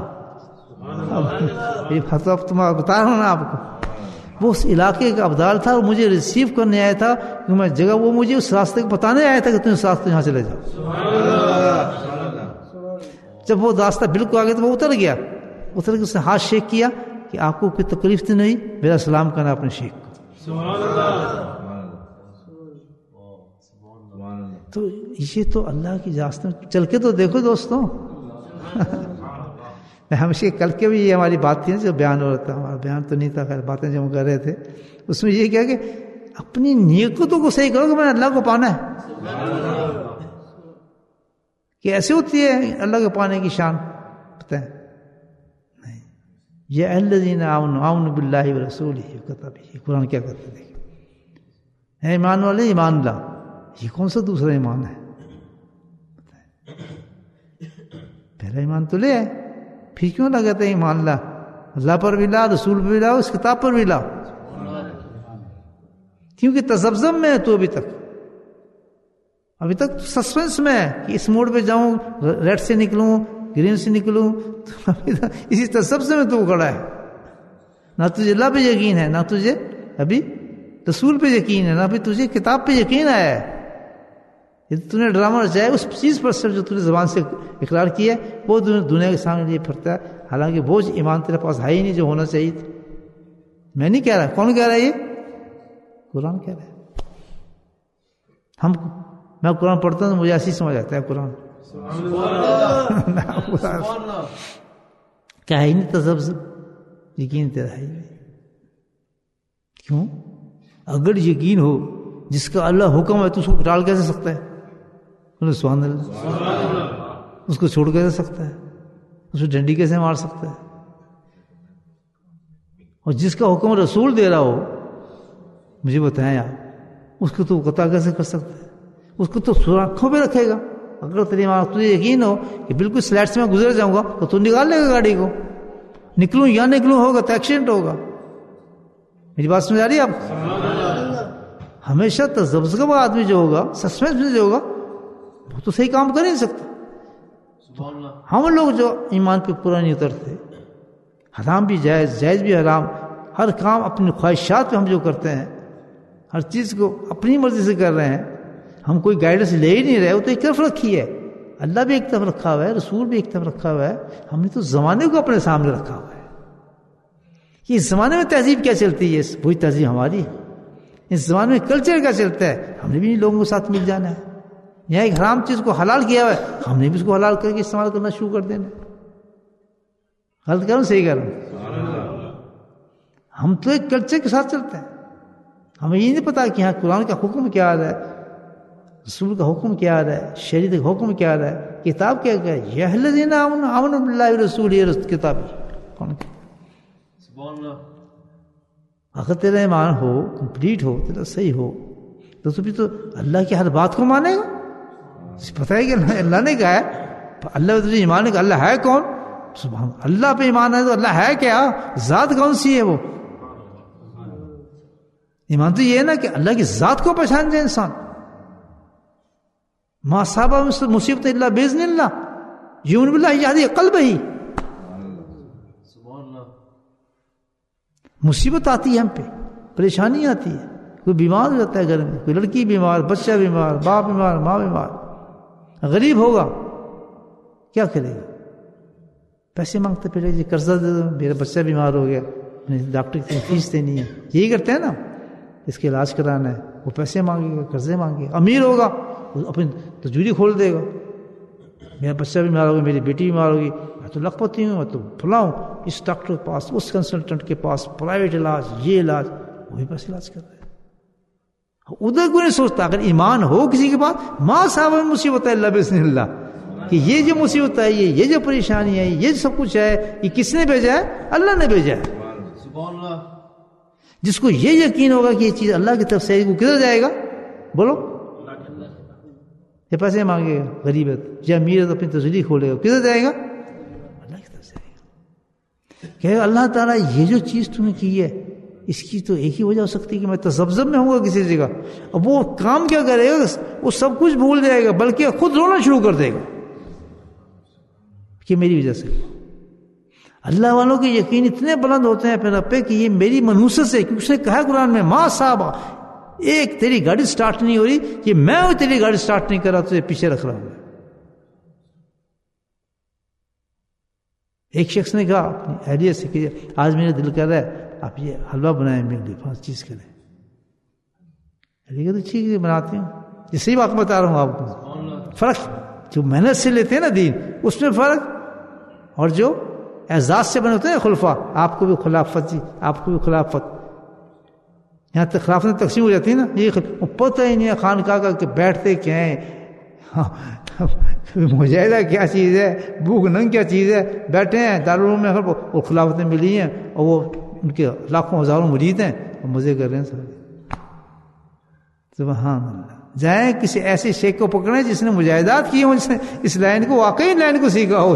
اب تم بتا رہا ہوں نا آپ کو, وہ اس علاقے کا ابدال تھا اور مجھے ریسیو کرنے آیا تھا کہ میں جگہ, وہ مجھے اس راستے کو بتانے آیا تھا کہ تم اس راستے یہاں چلے جاؤ. جب وہ راستہ بالکل آگے تو وہ اتر گیا. اتر کے اس نے ہاتھ شیک کیا کہ آپ کو کوئی تکلیف تو نہیں, میرا سلام کرنا اپنے شیخ کو. تو یہ تو اللہ کی راستے میں چل کے تو دیکھو دوستوں. ہمیشہ کل کے بھی یہ ہماری بات تھی نا, جو بیان ہو رہا تھا, ہمارا بیان تو نہیں تھا, خیر باتیں جو ہم کر رہے تھے اس میں یہ کیا کہ اپنی نیتوں کو صحیح کرو کہ میں نے اللہ کو پانا ہے. کہ ایسے ہوتی ہے اللہ کو پانے کی شان, پتہ ہے نہیں. یہ الذین آمنوا آمنوا باللہ ورسولہ وکتبہ, قرآن کیا کہتا ہے دیکھیں, اے ایمان والے ایمان لا. یہ کون سا دوسرا ایمان ہے؟ پہلا ایمان تو لے, پھر کیوں نہ کہتے ہیں ایمان لا؟ اللہ پر بھی لا, رسول پر بھی لا, اس کتاب پر بھی لا. کیونکہ تذبذب میں ہے تو ابھی تک, ابھی تک سسپینس میں ہے کہ اس موڑ پہ جاؤں, ریڈ سے نکلوں, گرین سے نکلوں. اسی تذبذب میں تو کھڑا ہے. نہ تجھے اللہ پہ یقین ہے, نہ تجھے ابھی رسول پہ یقین ہے, نہ ابھی تجھے کتاب پہ یقین آیا ہے. تو نے ڈرامہ رچایا اس چیز پر صرف جو تو نے زبان سے اقرار کیا ہے, وہ دنیا کے سامنے لیے پھرتا ہے, حالانکہ وہ ایمان تیرے پاس ہے ہی نہیں جو ہونا چاہیے تھا. میں نہیں کہہ رہا, کون کہہ رہا ہے یہ؟ قرآن کہہ رہا ہے. ہم میں قرآن پڑھتا ہوں تو مجھے ایسی سمجھ آتا ہے قرآن. کیا ہے نہیں تذبذب, یقین تیرا ہے نہیں. کیوں؟ اگر یقین ہو جس کا اللہ حکم ہے تو اس کو ٹال کیسے سکتا ہے؟ سبحان اللہ. اس کو چھوڑ کیسے سکتا ہے؟ اس کو ڈنڈی کیسے مار سکتا ہے؟ اور جس کا حکم رسول دے رہا ہو, مجھے بتائیں آپ, اس کو تو قطع کیسے کر سکتا ہے؟ اس کو تو آنکھوں پہ رکھے گا. اگر تیری ماں تجھے یقین ہو کہ بالکل سلائڈ سے میں گزر جاؤں گا تو تو نکال لے گا گاڑی کو. نکلوں یا نکلوں ہوگا تو ایکسیڈنٹ ہوگا. میری بات سمجھ آ رہی ہے آپ؟ ہمیشہ تذبذب آدمی جو ہوگا, سسپینس میں جو ہوگا, وہ تو صحیح کام کر نہیں سکتا. ہم لوگ جو ایمان پہ پورا نہیں اترتے, حرام بھی جائز, جائز بھی حرام, ہر کام اپنی خواہشات پہ ہم جو کرتے ہیں, ہر چیز کو اپنی مرضی سے کر رہے ہیں, ہم کوئی گائیڈنس لے ہی نہیں رہے. وہ تو ایک طرف رکھی ہے, اللہ بھی ایک طرف رکھا ہوا ہے, رسول بھی ایک طرف رکھا ہوا ہے, ہم نے تو زمانے کو اپنے سامنے رکھا ہوا ہے. یہ اس زمانے میں تہذیب کیا چلتی ہے, وہی تہذیب ہماری ہے. اس زمانے میں کلچر کیا چلتا ہے, ہم نے بھی لوگوں کے ساتھ مل جانا ہے. یہاں ایک حرام چیز کو حلال کیا ہوا ہے, ہم نے بھی اس کو حلال کر کے استعمال کرنا شروع کر دینا. غلط کروں صحیح کروں؟ ہم تو ایک کلچر کے ساتھ چلتے ہیں. ہمیں یہ نہیں پتا کہ یہاں قرآن کا حکم کیا آ رہا ہے, رسول کا حکم کیا آ رہا ہے, شریعت کا حکم کیا آ رہا ہے, کتاب کیا کیا ہے. یہ الذین آمنوا باللہ ورسولہ, یہ کتاب کون کی؟ اگر تیرا ایمان ہو, کمپلیٹ ہو, تیرا صحیح ہو, تو تو بھی تو اللہ کی ہر بات کو مانے گا. پتہ ہے کہ اللہ نے کہا ہے, اللہ تجھے ایمان ہے کہ اللہ ہے کون. سبحان اللہ پہ ایمان ہے تو اللہ ہے کیا, ذات کون سی ہے وہ. ایمان تو یہ ہے نا کہ اللہ کی ذات کو پہچان جائے انسان. ما صاب مصیبت الا باذن اللہ, یؤمن باللہ یہدی قلبہ. مصیبت آتی ہے ہم پہ, پریشانی آتی ہے, کوئی بیمار ہو جاتا ہے گھر میں, کوئی لڑکی بیمار, بچہ بیمار, باپ بیمار, ماں بیمار, غریب ہوگا, کیا کرے گا؟ پیسے مانگتے پھر جی قرضہ دے دو, میرا بچہ بیمار ہو گیا, ڈاکٹر کی فیس دینی ہے. یہی کرتے ہیں نا, اس کے علاج کرانا ہے, وہ پیسے مانگے گا, قرضے مانگے گا. امیر ہوگا, اپنی تجوری کھول دے گا. میرا بچہ بھی بیمار ہوگا, میری بیٹی بیمار ہوگی, میں تو لکھپتی ہوں, میں تو فلاں ہوں, اس ڈاکٹر کے پاس, اس کنسلٹنٹ کے پاس, پرائیویٹ علاج, یہ علاج, وہی بس علاج کر رہے ہیں. ادھر کوئی نہیں سوچتا. اگر ایمان ہو کسی کے پاس, ماں صاحب میں مصیبت ہے اللہ بسم اللہ, کہ یہ جو مصیبت ہے, یہ یہ جو پریشانی ہے, یہ سب کچھ ہے, یہ کس نے بھیجا ہے؟ اللہ نے بھیجا ہے. جس کو یہ یقین ہوگا کہ یہ چیز اللہ کی طرف سے ہے, وہ کدھر جائے گا؟ بولو. یہ پیسے مانگے گا غریب ہے, یا امیر ہے تو اپنی تجوری کھولے گا, کدھر جائے گا؟ اللہ کی طرف سے جائے گا. کہ اللہ تعالیٰ یہ جو چیز تم نے کی ہے, اس کی تو ایک ہی وجہ ہو سکتی ہے کہ میں تذبذب میں ہوں گا کسی جگہ. اب وہ کام کیا کرے گا؟ وہ سب کچھ بھول جائے گا, بلکہ خود رونا شروع کر دے گا کہ میری وجہ سے. اللہ والوں کے یقین اتنے بلند ہوتے ہیں پھر پہ کہ یہ میری منحوست سے, کیونکہ اس نے کہا قرآن میں, ماں صاحب ایک تیری گاڑی سٹارٹ نہیں ہو رہی, یہ میں ہوں تیری گاڑی سٹارٹ نہیں کر رہا, تجھے پیچھے رکھ رہا ہوں. ایک شخص نے کہا اپنی اہلیت سے کہ آج میرا دل کر رہا ہے آپ یہ حلوہ بنائیں میرے لیے, پانچ چیز کریں. تو ٹھیک ہے بناتے ہوں. یہ صحیح بات بتا رہا ہوں آپ کو. فرق جو محنت سے لیتے ہیں نا دین, اس میں فرق, اور جو اعزاز سے بنے ہوتے ہیں خلفاء, آپ کو بھی خلافت, جی آپ کو بھی خلافت, یہاں تک خلافت تقسیم ہو جاتی ہے نا, یہ پتہ ہی نہیں ہے خانقاہ کا کہ بیٹھتے کیا ہیں, مجاہدہ کیا چیز ہے, بھوک ننگ کیا چیز ہے, بیٹھے ہیں دارالعلوم میں, وہ خلافتیں ملی ہیں اور وہ ان کے لاکھوں ہزاروں مرید ہیں اور مزے کر رہے ہیں سارے. سبحان اللہ. جائیں کسی ایسے شیخ کو پکڑیں جس نے مجاہدات کی ہوں, جس نے اس لائن کو واقعی لائن کو سیکھا ہو.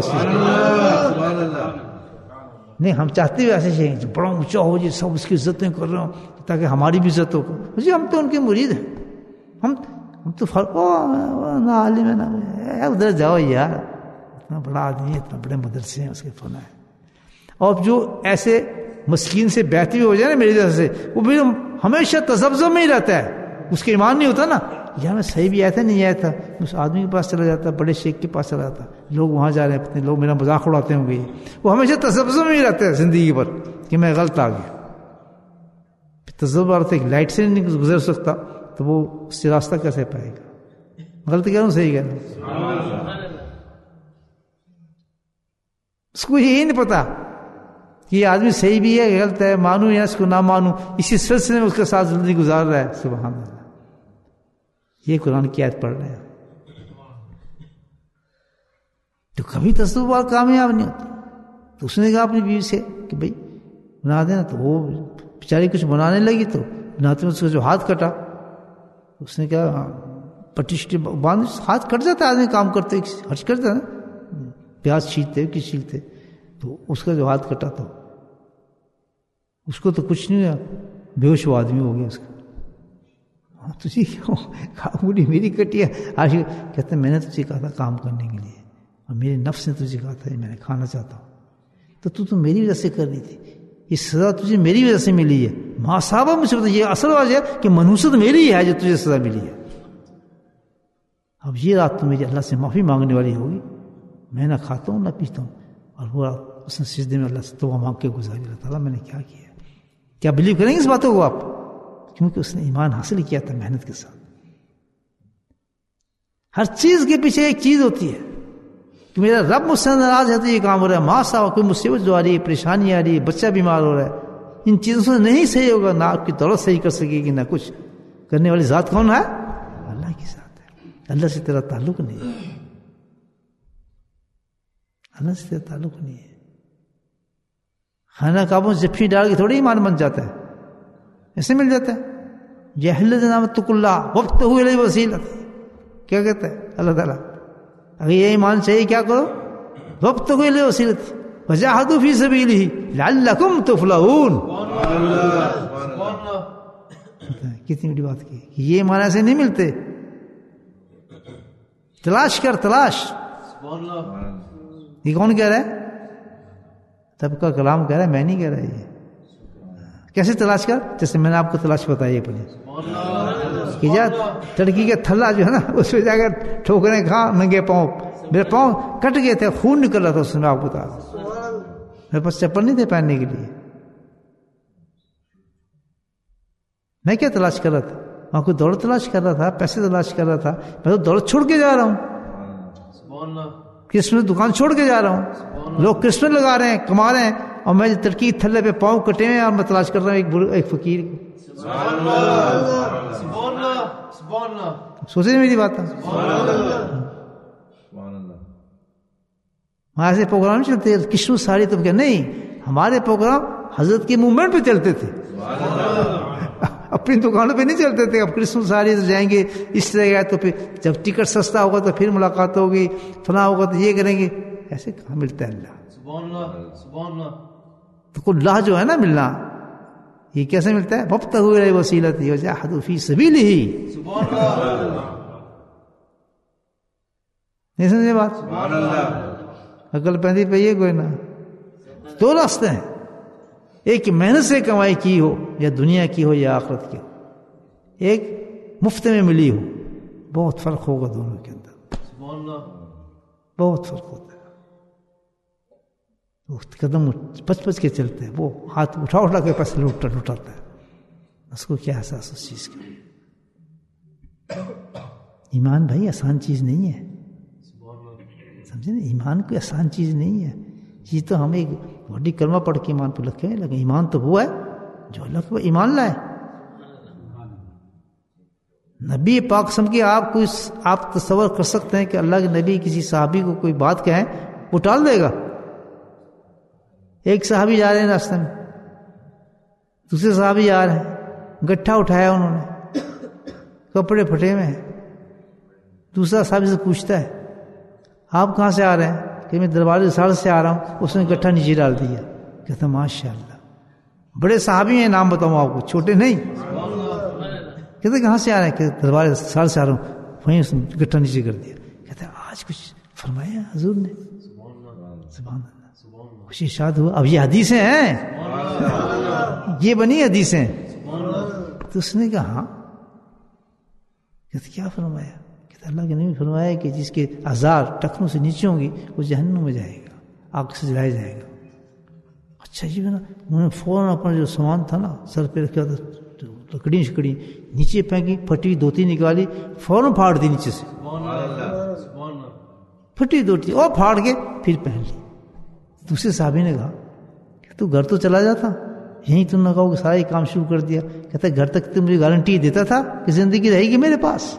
نہیں, ہم چاہتے ہوئے ایسے شیخ جو بڑا اونچا ہو جی, سب اس کی عزتیں کر رہے ہوں تاکہ ہماری بھی عزت ہو. جی ہم تو ان کے مرید ہیں, ہم ہم تو فرق نہ عالم ہے نہ, ادھر جاؤ یار, اتنا بڑا آدمی ہے, اتنا بڑے مدرسے ہیں, اس کے فنا ہے. اور جو ایسے مسکین سے بہتی ہوئی ہو جائے نا میری طرف سے, وہ بھی ہمیشہ تذبذب میں ہی رہتا ہے, اس کے ایمان نہیں ہوتا نا, یہاں میں صحیح بھی آیا تھا نہیں آیا تھا, اس آدمی کے پاس چلا جاتا, بڑے شیخ کے پاس چلا جاتا, لوگ وہاں جا رہے ہیں, اتنے لوگ میرا مذاق اڑاتے ہوں گے, وہ ہمیشہ تذبذب میں ہی رہتا ہے زندگی پر کہ میں غلط آ گیا. تذبذب آ رہا تھا, لائٹ سے نہیں گزر سکتا, تو وہ اس سے راستہ کیسے پائے گا؟ غلط کہہ رہا ہوں صحیح کہہ رہا ہوں؟ اس کو یہی نہیں پتا کہ یہ آدمی صحیح بھی ہے غلط ہے, مانوں یا اس کو نہ مانوں, اسی سلسلے میں اس کے ساتھ زندگی گزار رہا ہے. سبحان اللہ. یہ قرآن کی آیت پڑھ رہے ہیں تو کبھی تصور کامیاب نہیں ہوتا. تو اس نے کہا اپنی بیوی سے کہ بھائی بنا دینا, تو وہ بیچاری کچھ بنانے لگی, تو بناتے میں اس کا جو ہاتھ کٹا, اس نے کہا پٹی شٹی باندھ, ہاتھ کٹ جاتا ہے آدمی کام کرتے, ہرچ کرتا ہے نا, پیاز چھیلتے کس چھیلتے, تو اس کا جو ہاتھ کٹا, تو اس کو تو کچھ نہیں ہوا, بے ہوش وہ آدمی ہو گیا. اس کا تجھے کیوں بوڑھی میری کٹی ہے, آج کہتے ہیں میں نے تجھے کہا تھا کام کرنے کے لیے, اور میرے نفس نے تجھے کہا تھا میں نے کھانا چاہتا ہوں, تو تو تو میری وجہ سے کر رہی تھی, یہ سزا تجھے میری وجہ سے ملی ہے. ماں صاحبہ مجھے بتا, یہ اصل وجہ ہے کہ منحوست میری ہے جو تجھے سزا ملی ہے. اب یہ رات تو میری اللہ سے معافی مانگنے والی ہوگی, میں نہ کھاتا ہوں نہ پیتا ہوں, اور وہ رات اس نے سجدے میں اللہ سے توبہ مانگ کے گزاری, اللہ تعالیٰ میں نے کیا کیا. کیا بلیو کریں گے اس باتوں کو آپ؟ کیونکہ اس نے ایمان حاصل کیا تھا محنت کے ساتھ. ہر چیز کے پیچھے ایک چیز ہوتی ہے کہ میرا رب مجھ سے ناراض ہے تو یہ کام ہو رہا ہے, ماں صاحب کوئی مصیبت جو آ رہی ہے, پریشانی آ رہی ہے, بچہ بیمار ہو رہا ہے, ان چیزوں سے نہیں صحیح ہوگا, نہ آپ کی دولت صحیح کر سکے گی, نہ کچھ کرنے والی ذات کون ہے؟ اللہ کی ذات ہے. اللہ سے تیرا تعلق نہیں ہے, اللہ سے تیرا تعلق نہیں ہے. خانہ کعبوں سے جفی ڈال کے تھوڑی ایمان بن جاتا ہے, ایسے مل جاتا ہے. جہل نامتک اللہ وقت ہوئے لئی وسیلت, کیا کہتا ہے اللہ تعالیٰ, اگر یہ ایمان چاہیے کیا کرو, وقت ہوئے لئی وسیلت وجاہدوا فی سبیلہ لعلکم تفلحون. کتنی بڑی بات کی, یہ ایمان ایسے نہیں ملتے, تلاش کر تلاش. یہ کون کہہ رہا ہے؟ تب کا کلام کہہ رہا ہے, میں نہیں کہہ رہا. یہ کیسے تلاش کر؟ جیسے میں نے آپ کو تلاش بتائی اپنی کہ جا لڑکی کا تھلا جو ہے نا, اس پہ جا کر ٹھوکریں کھا ننگے پاؤں, میرے پاؤں کٹ گئے تھے, خون نکل رہا تھا, اس میں آپ کو بتا رہا, میرے پاس چپل نہیں تھے پہننے کے لیے. میں کیا تلاش کر رہا تھا؟ وہاں کوئی دولت تلاش کر رہا تھا، پیسے تلاش کر رہا تھا، میں تو دولت چھوڑ کے جا رہا ہوں، کرسمس دکان چھوڑ کے جا رہا ہوں، لوگ کرسمس لگا رہے ہیں، کما رہے ہیں، اور میں ترکی تھلے پہ پاؤں کٹے ہوئے اور میں تلاش کر رہا ہوں ایک ایک فقیر کو. سوچے میری بات ہے. وہاں ایسے پروگرام چلتے کرسمس ساری تو کیا نہیں، ہمارے پروگرام حضرت کے موومنٹ پہ چلتے تھے، اپنی دکانوں پہ نہیں چلتے تھے. اب کرسمس ساری تو جائیں گے اس طرح گیا تو پھر جب ٹکٹ سستا ہوگا تو پھر ملاقات ہوگی، فلاں ہوگا تو یہ کریں گے. ایسے کہاں ملتا ہے اللہ؟ تو کوئی اللہ جو ہے نا ملنا، یہ کیسے ملتا ہے؟ وابتغوا الیہ الوسیلۃ وجاہدوا فی سبیلہ. نہیں سمجھے بات؟ عقل پیندی پہ یہ کوئی نہ. دو راستے ہیں، ایک محنت سے کمائی کی ہو یا دنیا کی ہو یا آخرت کی ہو، ایک مفت میں ملی ہو. بہت فرق ہوگا دونوں کے اندر، بہت فرق ہوتا ہے. وہ قدم پچ پچ کے چلتے ہیں، وہ ہاتھ اٹھا اٹھا کے پیسے لوٹا لوٹاتا ہے. اس کو کیا احساس اس چیز کا؟ ایمان بھائی آسان چیز نہیں ہے، سمجھے نا؟ ایمان کوئی آسان چیز نہیں ہے. یہ تو ہم ایک بڑی کلمہ پڑھ کے ایمان پہ لکھے ہیں، لیکن ایمان تو وہ ہے جو اللہ کو ایمان لائے. نبی پاک سم کے آپ کو آپ تصور کر سکتے ہیں کہ اللہ کے نبی کسی صحابی کو کوئی بات کہیں وہ ٹال دے گا؟ ایک صحابی جا رہے ہیں راستے میں، دوسرے صحابی جا رہے ہیں، گٹھا اٹھایا انہوں نے، کپڑے پھٹے ہوئے ہیں. دوسرا صحابی سے پوچھتا ہے آپ کہاں سے آ رہے ہیں؟ کہ میں دربار رسالہ سے آ رہا ہوں. اس نے گٹھا نیچے ڈال دیا. کہتا ماشاء اللہ، بڑے صحابی ہیں، نام بتاؤں آپ کو، چھوٹے نہیں. کہتے کہاں سے آ رہے ہیں؟ کہ دربار رسالہ سے آ رہا ہوں. وہیں اس نے گٹھا نیچے کر دیا. کہتا آج کچھ فرمایا حضور نے؟ سبحان اللہ، کچھ ارشاد ہوا. اب یہ حدیثیں ہیں، یہ بنی حدیثیں. تو اس نے کہا ہاں. کہتے کیا فرمایا؟ کہتے اللہ کے نبی فرمایا کہ جس کے ہزار ٹخنوں سے نیچے ہوں گی وہ جہنم میں جائے گا، آگ سے جلایا جائے گا. اچھا جی نا. انہوں نے فوراً اپنا جو سامان تھا نا سر پہ رکھا تھا، لکڑی شکڑی نیچے پھینکی، پھٹی دھوتی نکالی، فوراً پھاڑ دی نیچے سے، پھٹی دھوتی اور پھاڑ کے پھر پہن لی. دوسرے صحابی نے کہا کہ تو گھر تو چلا جاتا، یہیں تم نے کہا کہ سارا کام شروع کر دیا. کہتا گھر تک تو مجھے گارنٹی دیتا تھا کہ زندگی رہے گی میرے پاس.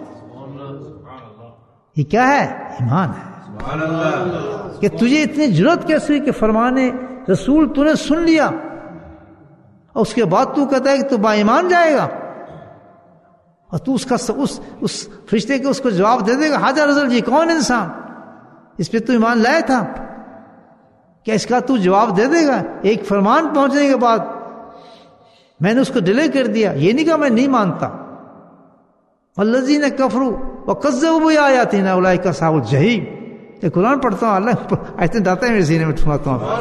یہ کیا ہے؟ ایمان ہے. کہ تجھے اتنی ضرورت کیسے ہوئی کہ فرمانے رسول تو نے سن لیا اور اس کے بعد تو کہتا ہے کہ تو با ایمان جائے گا، اور تو اس کا اس اس فرشتے کے اس کو جواب دے دے گا حاجہ رسول جی کون انسان، اس پہ تو ایمان لائے تھا، کیا اس کا تو جواب دے دے گا؟ ایک فرمان پہنچنے کے بعد میں نے اس کو ڈیلے کر دیا. یہ نہیں کہا میں نہیں مانتا. والذین کفروا وکذبوا بآیاتنا اولئک اصحاب الجحیم. یہ قرآن پڑھتا ہوں، اللہ ایسے ڈالتا ہے میرے سینے میں ٹھناتا ہوں.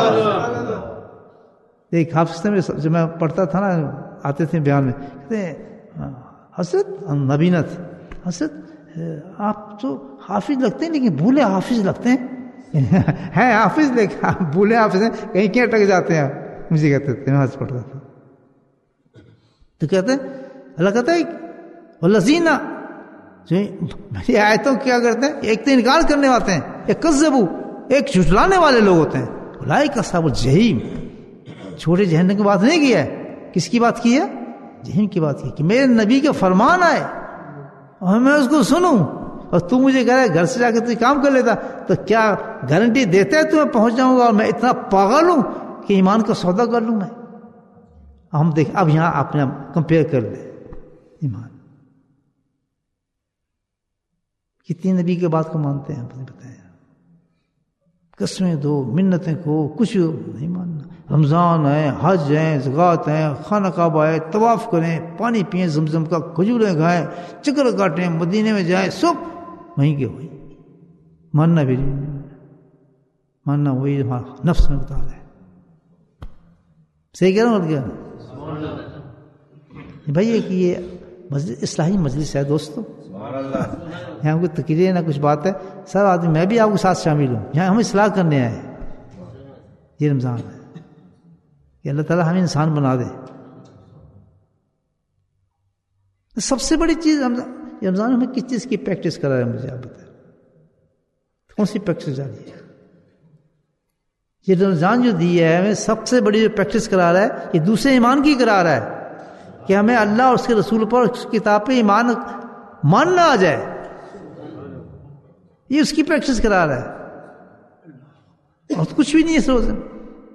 ایک حافظ میں جب میں پڑھتا تھا نا، آتے تھے بیان میں، کہتے ہیں حضرت نبینہ تھے، حضرت آپ تو حافظ لگتے ہیں لیکن بھولے حافظ لگتے ہیں. ہیں حافظ لیکن بھولے حافظ ہیں، کہیں کہیں اٹک جاتے ہیں. مجھے کہتے تھے، میں حافظ پڑھتا تھا. تو کہتے ہیں اللہ کہتا ہے والذین، جو میری آیتوں کیا کرتے ہیں، ایک تو انکار کرنے والے ہیں، ایک کذبوا، ایک جھٹلانے والے لوگ ہوتے ہیں. اولئک اصحاب الجحیم. چھوٹے جہنم کی بات نہیں کی ہے، کس کی بات کی ہے؟ جہنم کی بات کی کہ میرے نبی کا فرمان آئے اور میں اس کو سنوں، اور تو مجھے کہہ رہا ہے گھر سے جا کے تو کام کر لیتا. تو کیا گارنٹی دیتا ہے تمہیں پہنچ جاؤں گا اور میں اتنا پاگل ہوں کہ ایمان کا سودا کر لوں میں؟ ہم دیکھ اب یہاں اپنے کمپیئر کر لیں ایمان. کتنی نبی کے بات کو مانتے ہیں؟ آپ نے بتایا. قسمیں دو، منتیں کو، کچھ نہیں ماننا. رمضان ہے، حج ہے، زکوٰۃ ہے، خانہ کعبہ ہے، طواف کریں، پانی پئیں زمزم کا، کھجوریں کھائیں، چکر کاٹیں، مدینے میں جائیں، سب وہیں کے وہی. ماننا بھی نہیں، ماننا وہی نفس میں بتا رہے ہیں. صحیح کہہ رہا ہوں اور کیا بھائی؟ یہ کہ یہ مجلس اصلاحی مجلس ہے دوستو، یہاں کوئی تقریر نہ کچھ بات ہے. سر آدمی میں بھی آپ کے ساتھ شامل ہوں، یہاں ہم اصلاح کرنے آئے ہیں. یہ رمضان ہے کہ اللہ تعالیٰ ہمیں انسان بنا دے. سب سے بڑی چیز رمضان ہمیں کس چیز کی پریکٹس کرا رہا ہے؟ مجھے آپ بتائیں کون سی پریکٹس جا رہی ہے؟ یہ رمضان جو دی ہے ہمیں سب سے بڑی جو پریکٹس کرا رہا ہے یہ دوسرے ایمان کی کرا رہا ہے کہ ہمیں اللہ اور اس کے رسول پر اور اس کی کتاب پہ ایمان ماننا آ جائے. یہ اس کی پریکٹس کرا رہا ہے اور کچھ بھی نہیں ہے اس روزے میں.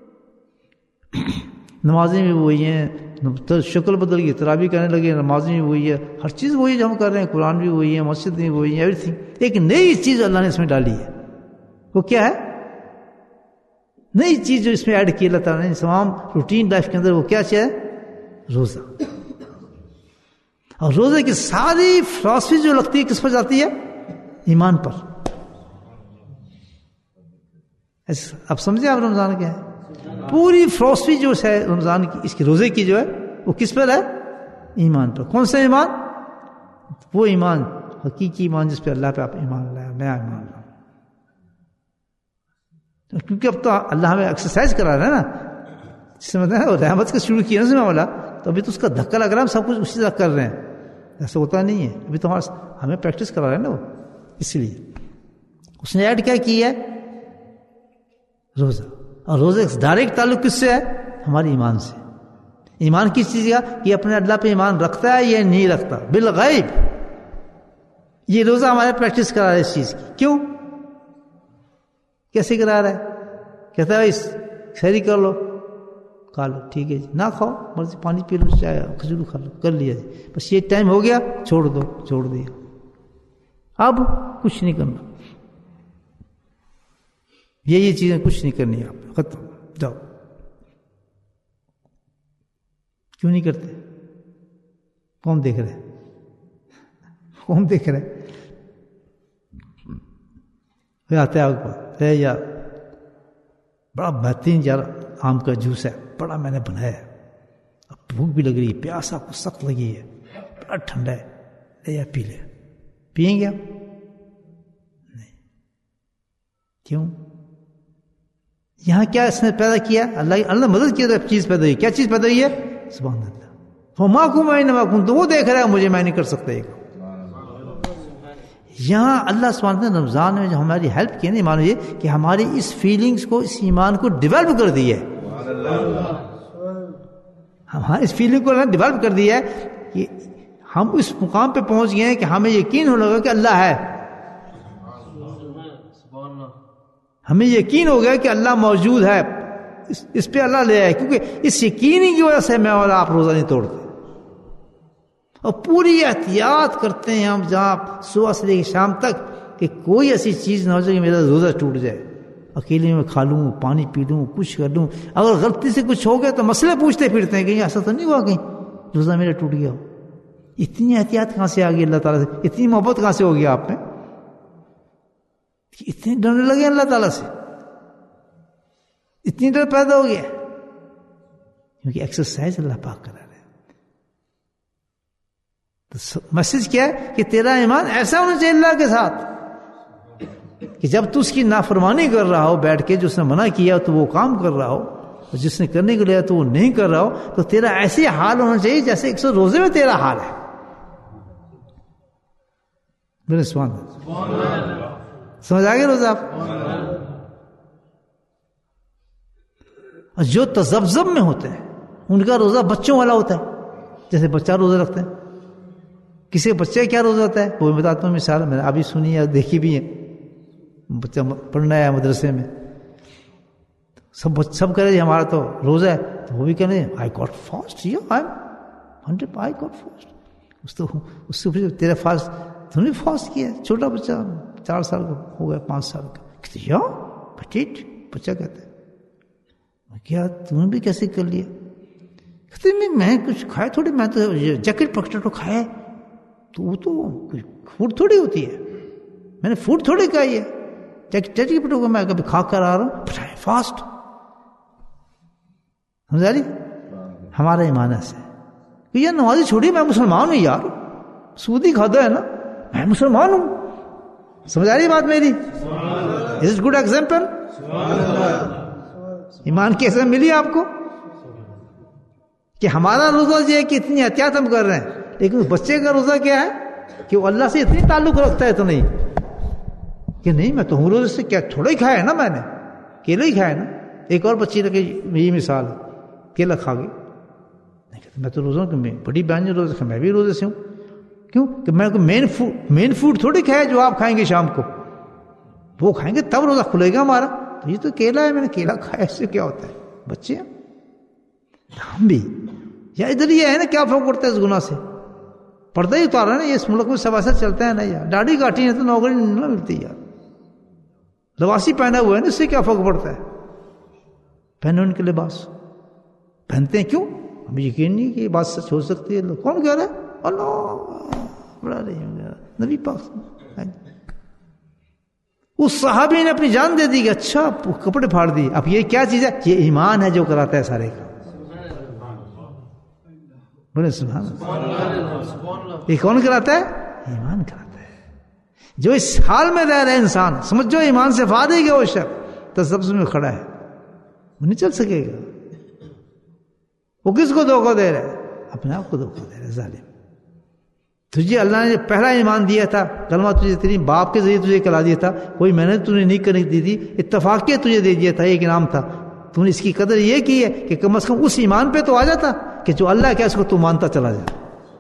نمازیں بھی وہی ہیں, شکل بدل گئی, تراویح کرنے لگے, نمازیں بھی وہی ہے, ہر چیز وہی جو ہم کر رہے ہیں, قرآن بھی وہی ہے, مسجد بھی وہی ہے, ایوری تھنگ. ایک نئی چیز اللہ نے اس میں ڈالی ہے, وہ کیا ہے؟ نئی چیز جو اس میں ایڈ کی اللہ تعالیٰ نے تمام روٹین لائف کے اندر, وہ کیا چیز ہے؟ روزہ. اور روزے کی ساری فلاسفی جو لگتی ہے کس پر جاتی ہے؟ ایمان پر. اب سمجھے آپ رمضان کیا ہے؟ پوری فلاسفی جو ہے رمضان کی, اس کی روزے کی جو ہے وہ کس پر ہے؟ ایمان پر. کون سا ایمان؟ وہ ایمان, حقیقی ایمان جس پہ اللہ پہ آپ ایمان لایا, نیا ایمان لایا. کیونکہ اب تو اللہ ہمیں ایکسرسائز کرا رہا ہے نا, جس میں رحمت کا شروع کیا نا والا, تو ابھی تو اس کا دھکا لگ رہا ہے, ہم سب کچھ اسی طرح کر رہے ہیں. ایسا ہوتا نہیں ہے, ابھی تو ہمارا ہمیں پریکٹس کرا رہا ہے نا وہ, اس لیے اس نے ایڈ کیا کی ہے؟ روزہ. اور روزے کا ڈائریکٹ تعلق کس سے ہے؟ ہمارے ایمان سے. ایمان کس چیز کا؟ کہ اپنے اللہ پہ ایمان رکھتا ہے یا نہیں رکھتا بالغیب. یہ روزہ ہمارے پریکٹس کرا رہا ہے اس چیز کی. کیوں؟ کیسے کرا رہا ہے؟ کہتا ہے سحری کر لو, کھا لو, ٹھیک ہے جی, نہ کھاؤ مرضی, پانی پی لو, چائے کھجور کھا لو, کر لیا جی, بس یہ ٹائم ہو گیا, چھوڑ دو, چھوڑ دیا. اب کچھ نہیں کرنا, یہ یہ چیزیں کچھ نہیں کرنی, آپ ختم, جاؤ. کیوں نہیں کرتے؟ کون دیکھ رہے کون دیکھ رہے آتے ہیں آپ کو, یار بڑا بہترین یار آم کا جوس ہے, بڑا میں نے بنایا ہے, اب بھوک بھی لگ رہی ہے, پیاس آپ کو سخت لگی ہے, بڑا ٹھنڈا ہے, لے یا پی لے. پئیں گے آپ؟ نہیں. کیوں؟ یہاں کیا اس نے پیدا کیا؟ اللہ اللہ مدد کی طرف چیز پیدا ہوئی. کیا چیز پیدا ہوئی ہے؟ سبحان اللہ. وہ ماں کو میں نہ ماں, تو وہ دیکھ رہا ہے مجھے, میں نہیں کر سکتا یہ. یہاں اللہ سبحانہ وتعالیٰ نے رمضان میں جو ہماری ہیلپ کی نہیں, مانو یہ کہ ہماری اس فیلنگز کو, اس ایمان کو ڈیولپ کر دی ہے. ہماری اس فیلنگ کو ڈیولپ کر دیا ہے کہ ہم اس مقام پہ پہنچ گئے ہیں کہ ہمیں یقین ہونے لگا کہ اللہ ہے. ہمیں یقین ہو گیا کہ اللہ موجود ہے, اس, اس پہ اللہ لے آئے, کیونکہ اس یقینی کی وجہ سے میں اور آپ روزہ نہیں توڑتے. اور پوری احتیاط کرتے ہیں ہم جہاں صبح سے لے کے شام تک کہ کوئی ایسی چیز نہ ہو جائے کہ میرا روزہ ٹوٹ جائے. اکیلے میں کھا لوں, پانی پی لوں, کچھ کر لوں, اگر غلطی سے کچھ ہو گیا تو مسئلے پوچھتے پھرتے ہیں کہ ایسا تو نہیں ہوا کہیں روزہ میرا ٹوٹ گیا ہو. اتنی احتیاط کہاں سے آ گئی اللہ تعالیٰ سے؟ اتنی محبت کہاں سے ہو گیا آپ میں؟ اتنے ڈرنے لگے اللہ تعالیٰ سے, اتنی ڈر پیدا ہو گیا کیونکہ ایکسرسائز اللہ پاک کرا رہے ہیں. تو میسج کیا ہے کہ تیرا ایمان ایسا ہونا چاہیے اللہ کے ساتھ کہ جب تو اس کی نافرمانی کر رہا ہو بیٹھ کے, جو اس نے منع کیا تو وہ کام کر رہا ہو, اور جس نے کرنے کو لیا تو وہ نہیں کر رہا ہو, تو تیرا ایسے حال ہونا چاہیے جیسے ایک سو روزے میں تیرا حال ہے. میرے سبحان اللہ, سمجھ آ گئے روزہ آپ؟ اور جو تذبذب میں ہوتے ہیں ان کا روزہ بچوں والا ہوتا ہے, جیسے بچہ روزہ رکھتے ہیں. کسی بچے کیا روزہ ہوتا ہے وہ بتاتا ہوں مثال, میں نے ابھی سنی ہے, دیکھی بھی ہے. بچہ پڑھنا ہے مدرسے میں, سب سب کہہ رہے ہیں ہمارا تو روزہ ہے, تو وہ بھی کہہ رہے ہیں I got fast, hundred I got fast. اس تو اس سے پوچھے تیرا فاسٹ تم نے فاسٹ کیا؟ چھوٹا بچہ چار سال کا ہو گیا, پانچ سال کا, کہتے یا بچیٹ بچہ کہتا ہے کیا تم نے بھی کیسے کر لیا؟ کہتے میں میں کچھ کھایا تھوڑی, میں تو جیکٹ پکٹو کھایا, تو وہ تو فوڈ تھوڑی ہوتی ہے, میں نے فوڈ تھوڑی کھائی ہے, چٹی پٹو کو میں کبھی کھا کر آ رہا ہوں, فاسٹ. سمجھا رہی ہمارا ایمان ایسا ہے کہ یار نمازی چھوڑی, میں مسلمان ہوں یار, سودی کھاتا ہے نا, میں مسلمان ہوں. سمجھا رہی بات میری؟ Is it good example? ایمان کیسے ملی آپ کو کہ ہمارا روزہ یہ ہے کہ اتنی احتیاط ہم کر رہے ہیں, لیکن اس بچے کا روزہ کیا ہے کہ وہ اللہ سے اتنی تعلق رکھتا ہے تو نہیں کہ نہیں میں تو ہوں روزے سے، کیا تھوڑا ہی کھایا ہے نا میں نے، کیلا ہی کھایا نا. ایک اور بچی لگے یہ مثال ہے، کیلا کھا گئی، میں تو روزہ ہوں، میں بڑی بہن جو روزے میں بھی روزے سے ہوں. کیوں کہ میں مین فوڈ مین فوڈ تھوڑی کھایا جو آپ کھائیں گے شام کو، وہ کھائیں گے تب روزہ کھلے گا ہمارا. تو یہ تو کیلا ہے، میں نے کیلا کھایا، اس سے کیا ہوتا ہے؟ بچے ہیں ہم بھی. یا ادھر یہ ہے نا کیا فرق پڑتا ہے اس گناہ سے؟ پردہ ہی اتارا نا. یہ اس ملک میں سب ایسا چلتا ہے نا یار، داڑھی کاٹی ہے تو نوکری نہیں ملتی یار، لباسی پہنا ہوا ہے نا، اس سے کیا فرق پڑتا ہے؟ پہنو ان کے لباس، پہنتے ہیں کیوں؟ ہمیں یقین نہیں کہ یہ بات سچ ہو سکتی ہے. کون کہہ رہا ہے؟ اللہ بڑا رہی نبی پاک. اس صحابی نے اپنی جان دے دی کہ اچھا کپڑے پھاڑ دی. اب یہ کیا چیز ہے؟ یہ ایمان ہے جو کراتا ہے سارے کا. بولے سبحان اللہ. یہ کون کراتا ہے؟ ایمان کراتا ہے. جو اس حال میں رہ رہا ہے انسان، سمجھو ایمان سے فائدے گا وہ شخص تصوف میں کھڑا ہے، وہ نہیں چل سکے گا. وہ کس کو دھوکہ دے رہا ہے؟ اپنے آپ کو دھوکہ دے رہا ہے ظالم. تجھے اللہ نے پہلا ایمان دیا تھا، کلمہ تجھے تیری باپ کے ذریعے تجھے کرا دیا تھا، کوئی محنت تجھے نہیں کرنے دی تھی، اتفاقیہ تجھے دے دیا تھا، ایک انعام تھا. تو نے اس کی قدر یہ کی ہے کہ کم از کم اس ایمان پہ تو آ جاتا کہ جو اللہ کیا اس کو تو مانتا چلا جائے.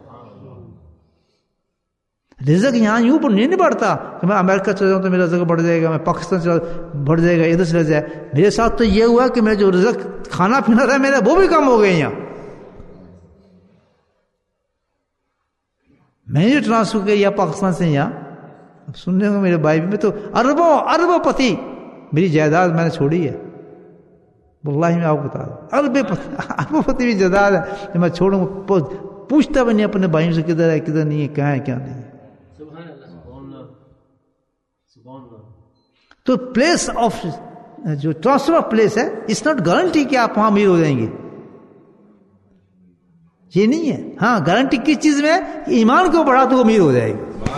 رزق یہاں یوں پر نہیں بڑھتا کہ میں امریکہ چلا جاؤں تو میرا رزق بڑھ جائے گا، میں پاکستان چلا بڑھ جائے گا، ادھر چلا جائے. میرے ساتھ تو یہ ہوا کہ میرا جو رزق کھانا پینا تھا میرا وہ بھی کم ہو گئے. یہاں میں نے جو ٹرانسفر کیا پاکستان سے یہاں، اب سننے کو میرے بھائی بھی، میں تو اربوں اربوں پتی میری جائیداد میں نے چھوڑی ہے. واللہ میں آپ کو بتا دوں اربوں پتی اربوں پتی بھی جائیداد ہے جو میں چھوڑوں. پوچھتا بھی نہیں اپنے بھائیوں سے کدھر ہے کدھر نہیں ہے، کہاں ہے کیا نہیں ہے. تو پلیس آف جو ٹرانسفر آف پلیس ہے، اٹس ناٹ گارنٹی کہ آپ وہاں امیر ہو جائیں گے، یہ نہیں ہے. ہاں گارنٹی کس چیز میں؟ ایمان کو بڑھا تو امیر ہو جائے گا.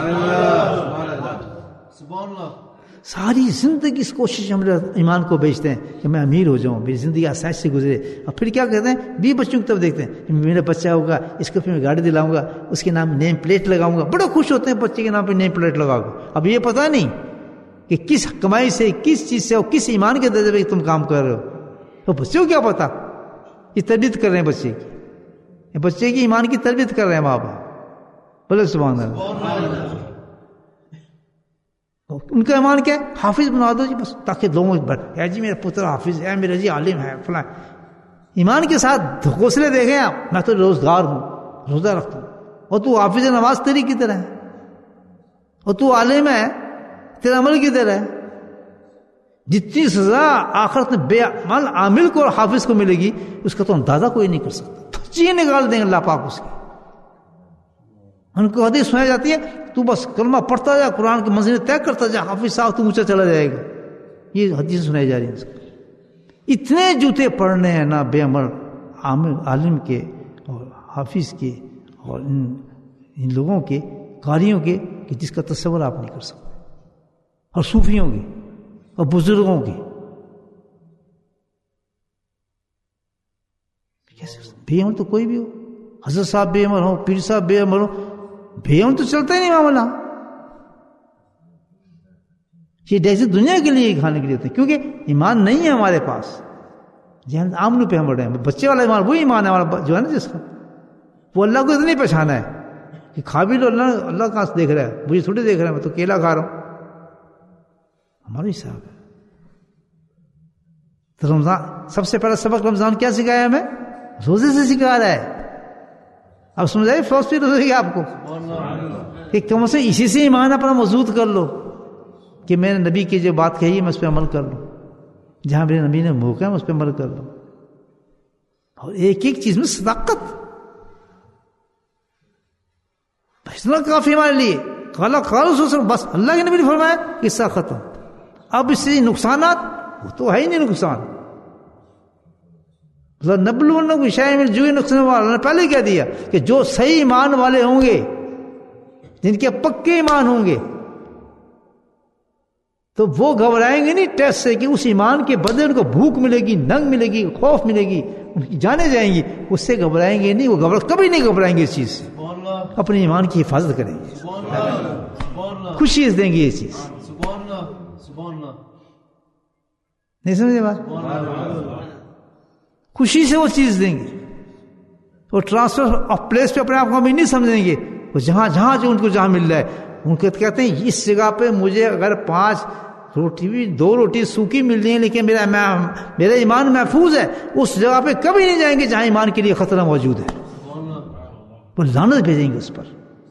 ساری زندگی اس کوشش ہم ایمان کو بیچتے ہیں کہ میں امیر ہو جاؤں، میری زندگی آسائش سے گزرے. اور پھر کیا کہتے ہیں؟ بھی بچوں کی طرف دیکھتے ہیں، میرا بچہ ہوگا اس کو پھر میں گاڑی دلاؤں گا، اس کے نام نیم پلیٹ لگاؤں گا. بڑے خوش ہوتے ہیں بچے کے نام پہ نیم پلیٹ لگاؤ گا. اب یہ پتہ نہیں کہ کس کمائی سے، کس چیز سے اور کس ایمان کے درجے پہ تم کام کر رہے ہو. تو بچے کو کیا پتا؟ یہ تربیت کر رہے ہیں بچے کی، بچے کی ایمان کی تربیت کر رہے ہیں ماں باپ. بولے سبحان اللہ. ان کا ایمان کیا ہے؟ حافظ بنا دو جی بس، تاکہ لوگوں اے جی میرا پتر حافظ ہے، میرا جی عالم ہے فلاں. ایمان کے ساتھ حوصلے دیکھیں آپ، میں تو روزگار ہوں، روزہ رکھتا ہوں، اور تو حافظ نماز تیری کی طرح ہے، اور تو عالم ہے تیرا عمل کی طرح ہے. جتنی سزا آخرت میں بے عمل عامل کو اور حافظ کو ملے گی اس کا تو اندازہ کوئی نہیں کر سکتا. چیز نکال دیں گے اللہ پاک اس کی. ان کو حدیث سنائی جاتی ہے، تو بس کلمہ پڑھتا جا، قرآن کی منزل طے کرتا جا، حافظ صاحب تو اونچا چلا جائے گا. یہ حدیث سنائی جا رہی ہے. اتنے جوتے پڑھنے ہیں نا بے عمل عالم کے اور حافظ کے اور ان ان لوگوں کے قاریوں کے کہ جس کا تصور آپ نہیں کر سکتے. اور صوفیوں کے اور بزرگوں کے بے عمل تو کوئی بھی ہو، حضرت صاحب بے عمل ہو، پیر صاحب بے عمل ہو، بے عمل تو چلتا ہی نہیں معاملہ. یہ ڈیسی دنیا کے لیے کھانے کے لیے ہوتے ہیں کیونکہ ایمان نہیں ہے ہمارے پاس. جی ہم آمنو پہ ہم بڑھے ہیں، بچے والا ایمان وہی ایمان ہے ہمارا جو ہے نا، جس کا وہ اللہ کو اتنی پہچانا ہے کہ کھا بھی لو، اللہ اللہ کہاں سے دیکھ رہا ہے، مجھے تھوڑی دیکھ رہا ہے، میں تو کیلا کھا رہا ہوں. ہمارا حساب ہے. تو رمضان سب سے پہلا سبق رمضان کیا سکھایا ہمیں؟ روزے سے سکھا رہا ہے. اب سمجھائے فلسفی روزے کی آپ کو کہ کم سے اسی سے ایمان اپنا مضبوط کر لو کہ میں نے نبی کی جو بات کہی ہے میں اس پہ عمل کر لوں، جہاں میرے نبی نے موقع ہے میں اس پہ عمل کر لوں. اور ایک ایک چیز میں صداقت اتنا کافی ہمارے لیے. کالا کالو بس اللہ کے نبی نے فرمایا قصہ ختم. اب اس سے نقصانات وہ تو ہے ہی نہیں نقصان. نبلونکم بشیء من الجوع نقصان نے پہلے کہہ دیا کہ جو صحیح ایمان والے ہوں گے، جن کے پکے ایمان ہوں گے، تو وہ گھبرائیں گے نہیں ٹیسٹ سے کہ اس ایمان کے بدلے ان کو بھوک ملے گی، ننگ ملے گی، خوف ملے گی، ان کی جانیں جائیں گی، اس سے گھبرائیں گے نہیں. وہ گھبرا کبھی نہیں گھبرائیں گے اس چیز سے. اپنے ایمان کی حفاظت کریں گے, خوشی دیں گے یہ چیز. نہیں سمجھے بات؟ خوشی سے وہ چیز دیں گے. وہ ٹرانسفر آف پلیس پہ اپنے آپ کو ہم نہیں سمجھیں گے, وہ جہاں جہاں جو ان کو جہاں مل رہا ہے ان کو کہتے ہیں اس جگہ پہ مجھے اگر پانچ روٹی بھی دو روٹی سوکھی مل رہی ہیں لیکن میرا میرا ایمان محفوظ ہے, اس جگہ پہ کبھی نہیں جائیں گے جہاں ایمان کے لیے خطرہ موجود ہے. وہ لعنت بھیجیں گے اس پر.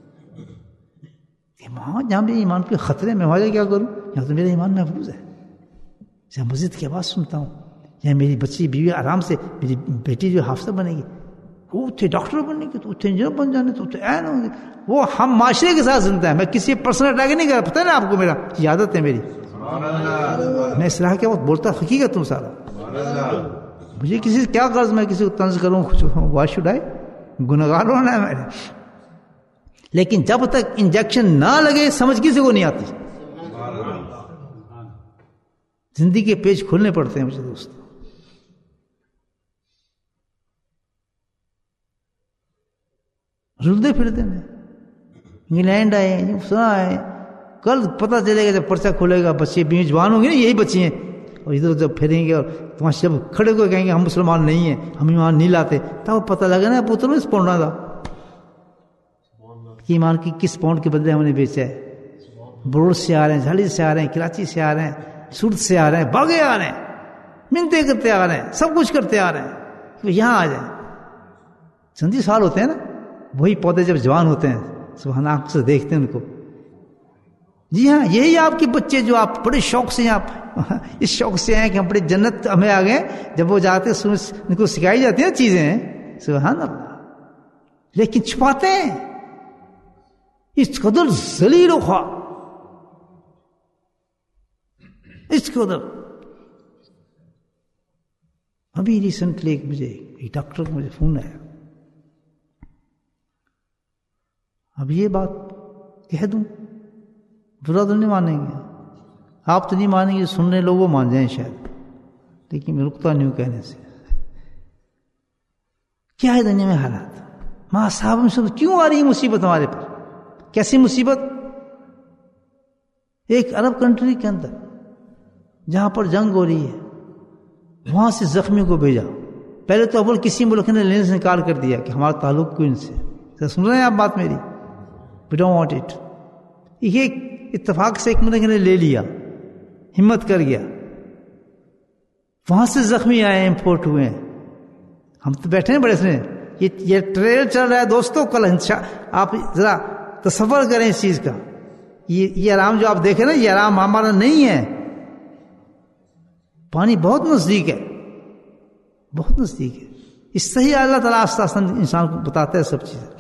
وہاں جہاں میرے ایمان کے خطرے میں وہاں کیا کروں, یہاں تو میرا ایمان محفوظ ہے. جہاں مسجد کی آواز سنتا ہوں, یا میری بچی بیوی آرام سے, میری بیٹی جو حافظہ بنے گی, وہ اتنے ڈاکٹر بننے کی, تو اتنے انجینئر بن جانے, تو این ہوں گے. وہ ہم معاشرے کے ساتھ زندہ ہے. میں کسی پرسنل اٹیک نہیں کر رہا, پتہ ہے نا آپ کو میرا یہ عادت ہے میری. میں اصلاح کے وقت بولتا حقیقت ہوں سارا. مجھے کسی سے کیا غرض میں کسی کو طنز کروں, وائی شوڈ آئی, گنہگار ہونا ہے میں نے. لیکن جب تک انجیکشن نہ لگے سمجھ کسی کو نہیں آتی. زندگی کے پیج کھولنے پڑتے ہیں مجھے دوست. رلتے پھرتے ہیں, انگلینڈ آئے, سنا ہے, کل پتہ چلے گا جب پرچہ کھولے گا, بچے بھی جوان ہوں گے نا, یہی بچے ہیں, اور ادھر ادھر پھریں گے, اور تمہارے جب کھڑے ہوئے کہیں گے ہم مسلمان نہیں ہیں, ہم ایمان نہیں لاتے, تب پتہ لگا نا پتر اس پونڈا کا کہ ایمان کی کس پاؤنڈ کے بدلے ہم نے بیچا ہے. بروڑ سے آ رہے ہیں, جھاڑی سے آ رہے ہیں, کراچی سے آ رہے ہیں, سورت سے آ رہے ہیں, بھاگے آ رہے ہیں, منتیں کرتے آ رہے ہیں, سب کچھ کرتے آ رہے ہیں کہ یہاں آ جائیں. چندی سال ہوتے ہیں نا, وہی پودے جب جوان ہوتے ہیں سبحان آنکھ سے دیکھتے ہیں ان کو. جی ہاں, یہی آپ کے بچے جو آپ بڑے شوق سے, آپ اس شوق سے ہیں کہ ہم بڑے جنت ہمیں آ گئے, جب وہ جاتے ان کو سکھائی جاتی ہیں چیزیں, سبحان اللہ, لیکن چھپاتے ہیں. اس قدر ذلیل و خواہ, اس قدر. ابھی ریسنٹلی ایک مجھے ایک ڈاکٹر کو مجھے فون آیا, اب یہ بات کہہ دوں, برا تو نہیں مانیں گے, آپ تو نہیں مانیں گے, سننے لوگوں مان جائیں شاید, لیکن میں رکتا نہیں ہوں کہنے سے. کیا ہے دنیا میں حالات, ماں صاحب میں سب کیوں آ رہی ہے مصیبت ہمارے پر؟ کیسی مصیبت؟ ایک عرب کنٹری کے اندر جہاں پر جنگ ہو رہی ہے, وہاں سے زخمیوں کو بھیجا. پہلے تو اول کسی ملک نے لینے سے انکار کر دیا کہ ہمارا تعلق کیوں ان سے. سن رہے ہیں آپ بات میری؟ We don't want it. یہ اتفاق سے ایک ملک نے لے لیا, ہمت کر گیا, وہاں سے زخمی آئے, امپورٹ ہوئے ہیں. ہم تو بیٹھے ہیں بڑے سے, یہ یہ ٹریل چل رہا ہے دوستوں. کل آپ ذرا تصور کریں اس چیز کا. یہ یہ آرام جو آپ دیکھیں نا, یہ آرام ہمارا نہیں ہے. پانی بہت نزدیک ہے, بہت نزدیک ہے. اس سے ہی اللہ تعالیٰ آستہ آستہ انسان کو بتاتا ہے سب چیزیں.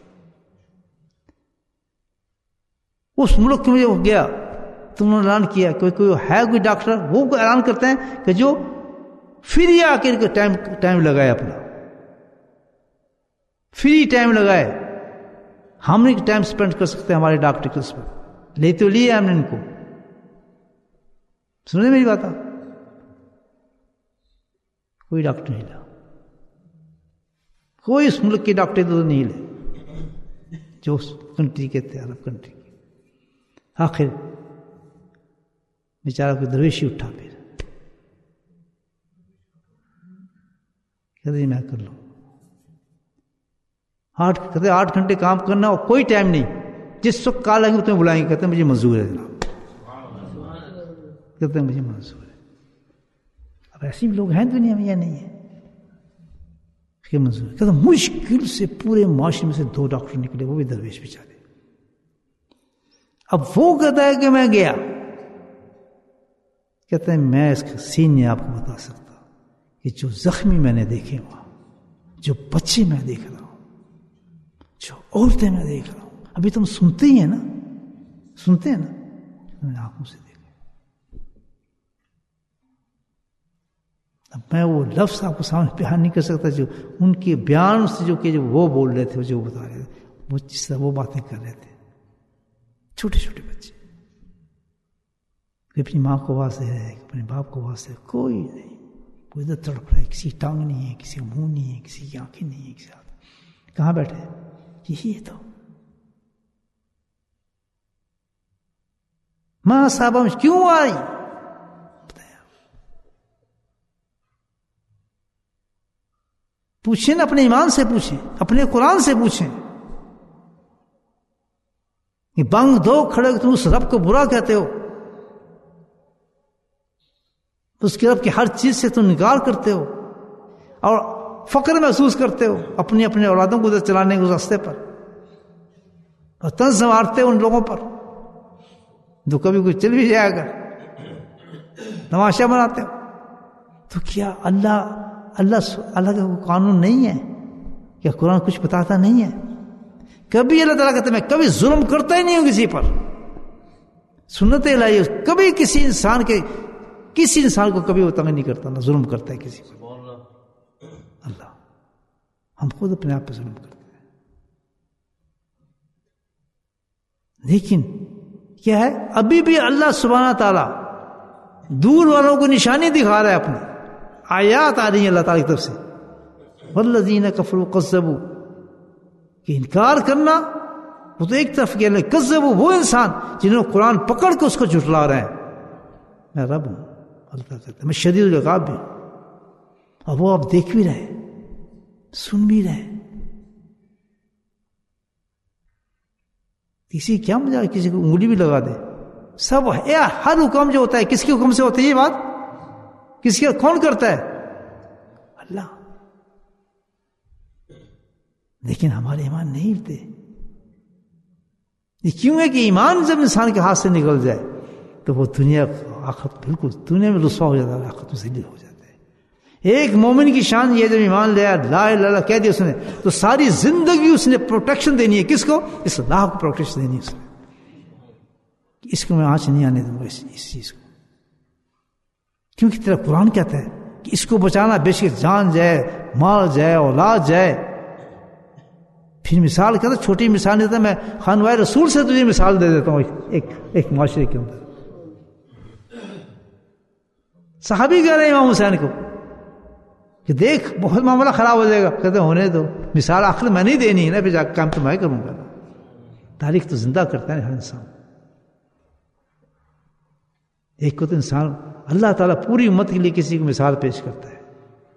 اس ملک میں جو گیا تو انہوں نے اعلان کیا, کوئی کوئی ہے کوئی ڈاکٹر, وہ اعلان کرتے ہیں کہ جو فری آ کے ٹائم ٹائم لگائے, اپنا فری ٹائم لگائے. ہم نہیں ٹائم سپینڈ کر سکتے ہمارے ڈاکٹر اس پر, لے تو لیے ہم نے ان کو. سنیں میری بات, کوئی ڈاکٹر نہیں لا, کوئی اس ملک کے ڈاکٹر تو نہیں لے جو اس کنٹری کے تھے, عرب کنٹری. آخر بیچارہ کوئی درویشی اٹھا, پھر کہتے میں کر لوں. آٹھ کہتے آٹھ گھنٹے کام کرنا اور کوئی ٹائم نہیں, جس وقت کال آئیں گے تمہیں بلائیں گے. کہتے ہیں مجھے منظور ہے جناب, کہتے ہیں مجھے منظور ہے. اب ایسے بھی لوگ ہیں دنیا میں یا نہیں ہے کہ منظور ہے؟ کہتے ہیں مشکل سے پورے معاشرے میں سے دو ڈاکٹر نکلے, وہ بھی درویش بیچارے. اب وہ کہتا ہے کہ میں گیا, کہتے ہیں میں اس کا سین نہیں آپ کو بتا سکتا کہ جو زخمی میں نے دیکھے وہاں, جو بچے میں دیکھ رہا ہوں, جو عورتیں میں دیکھ رہا ہوں, ابھی تم سنتے ہی ہیں نا, سنتے ہیں نا, میں نے آنکھوں سے دیکھا. اب میں وہ لفظ آپ کو سامنے بیان نہیں کر سکتا جو ان کے بیان سے, جو کہ جو وہ بول رہے تھے, جو بتا رہے تھے, وہ جس طرح وہ باتیں کر رہے تھے. چھوٹے چھوٹے بچے اپنی ماں کو آواز دے رہے ہیں, اپنے باپ کو آواز دے رہے, کوئی نہیں, کوئی ادھر تڑپ رہا ہے, کسی کی ٹانگ نہیں ہے, کسی کا منہ نہیں ہے, کسی کی آنکھیں نہیں ہے, کسی ہاتھ. کہاں بیٹھے؟ یہی ہے تو ماں صاحب کیوں آئی؟ پوچھیں نا، اپنے ایمان سے پوچھیں، اپنے قرآن سے پوچھیں. یہ بنگ دو کھڑے تم اس رب کو برا کہتے ہو، اس کے رب کی ہر چیز سے تم انکار کرتے ہو اور فخر محسوس کرتے ہو اپنی اپنے اولادوں کو چلانے کے راستے پر، اور طنز مارتے ہو ان لوگوں پر جو کبھی کوئی چل بھی جائے گا، تماشا بناتے ہو. تو کیا اللہ اللہ اللہ کا کوئی قانون نہیں ہے؟ کیا قرآن کچھ بتاتا نہیں ہے؟ کبھی اللہ تعالیٰ کہتے میں کبھی ظلم کرتا ہی نہیں ہوں کسی پر. سنت الہی کبھی کسی انسان کے کسی انسان کو کبھی وہ تنگ نہیں کرتا، نہ ظلم کرتا ہے کسی پر. اللہ ہم خود اپنے آپ پہ ظلم کرتے ہیں. لیکن کیا ہے، ابھی بھی اللہ سبحانہ تعالیٰ دور والوں کو نشانی دکھا رہا ہے، اپنی آیات آ رہی ہیں اللہ تعالیٰ کی طرف سے. والذین کفروا کذبوا، کہ انکار کرنا وہ تو ایک طرف کیا، کذبوا وہ انسان جنہوں نے قرآن پکڑ کے اس کو جھٹلا رہے ہیں. میں رب ہوں، اللہ کہتا ہے میں شدید العقاب بھی ہوں. اور وہ آپ دیکھ بھی رہے، سن بھی رہے. کسی کیا مجھے کسی کو انگلی بھی لگا دے، سب ہر حکم جو ہوتا ہے کس کے حکم سے ہوتا ہے؟ یہ بات کس کے کون کرتا ہے؟ اللہ. لیکن ہمارے ایمان نہیں ہلتے. یہ کیوں ہے کہ ایمان جب انسان کے ہاتھ سے نکل جائے تو وہ دنیا آخرت بالکل دنیا میں رسوا ہو جاتا ہے، آخرت میں ذلیل ہو جاتا ہے. ایک مومن کی شان یہ جب ایمان لیا لا الہ الا اللہ کہہ دیا اس نے تو ساری زندگی اس نے پروٹیکشن دینی ہے. کس کو؟ اس اللہ کو پروٹیکشن دینی ہے اس نے. اس کو میں آنچ نہیں آنے دوں گا اس, اس چیز کو، کیونکہ تیرا قرآن کہتا ہے کہ اس کو بچانا بے شک جان جائے، مال جائے، اولاد جائے. پھر مثال کہتا، چھوٹی مثال دیتا، میں خانوائے رسول سے تجھے مثال دے دیتا ہوں ایک ایک معاشرے کے اندر. صحابی کہہ رہے ہیں امام حسین کو کہ دیکھ بہت معاملہ خراب ہو جائے گا. کہتے ہونے دو، مثال آخر میں نہیں دینی ہے نا، پھر جا کے کام تو میں کروں گا. تاریخ تو زندہ کرتا ہے ہر انسان. ایک کو تو انسان اللہ تعالیٰ پوری امت کے لیے کسی کو مثال پیش کرتا ہے،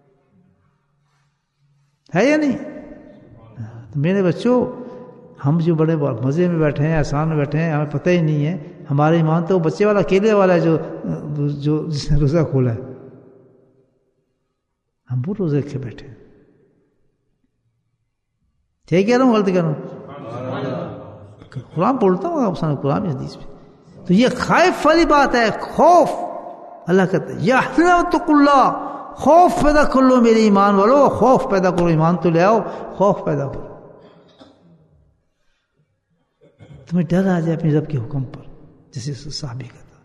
ہے یا نہیں؟ تو میرے بچوں، ہم جو بڑے مزے میں بیٹھے ہیں، آسان میں بیٹھے ہیں، ہمیں پتہ ہی نہیں ہے ہمارے ایمان تو بچے والا اکیلے والا ہے جو جو جس نے روزہ کھولا ہے. ہم وہ روزے رکھے بیٹھے ہیں. ٹھیک کہہ رہا ہوں غلط کہہ رہا ہوں؟ قرآن پڑھتا ہوں آپ سامنے، قرآن میں حدیث میں. تو یہ خائف والی بات ہے، خوف. اللہ کہتا ہے یا اتقوا اللہ، خوف پیدا کر لو میرے ایمان والو، خوف پیدا کرو. ایمان تو لے آؤ، خوف پیدا کرو. تمہیں ڈر آ جائے اپنے رب کے حکم پر، جیسے صحابی کا تھا.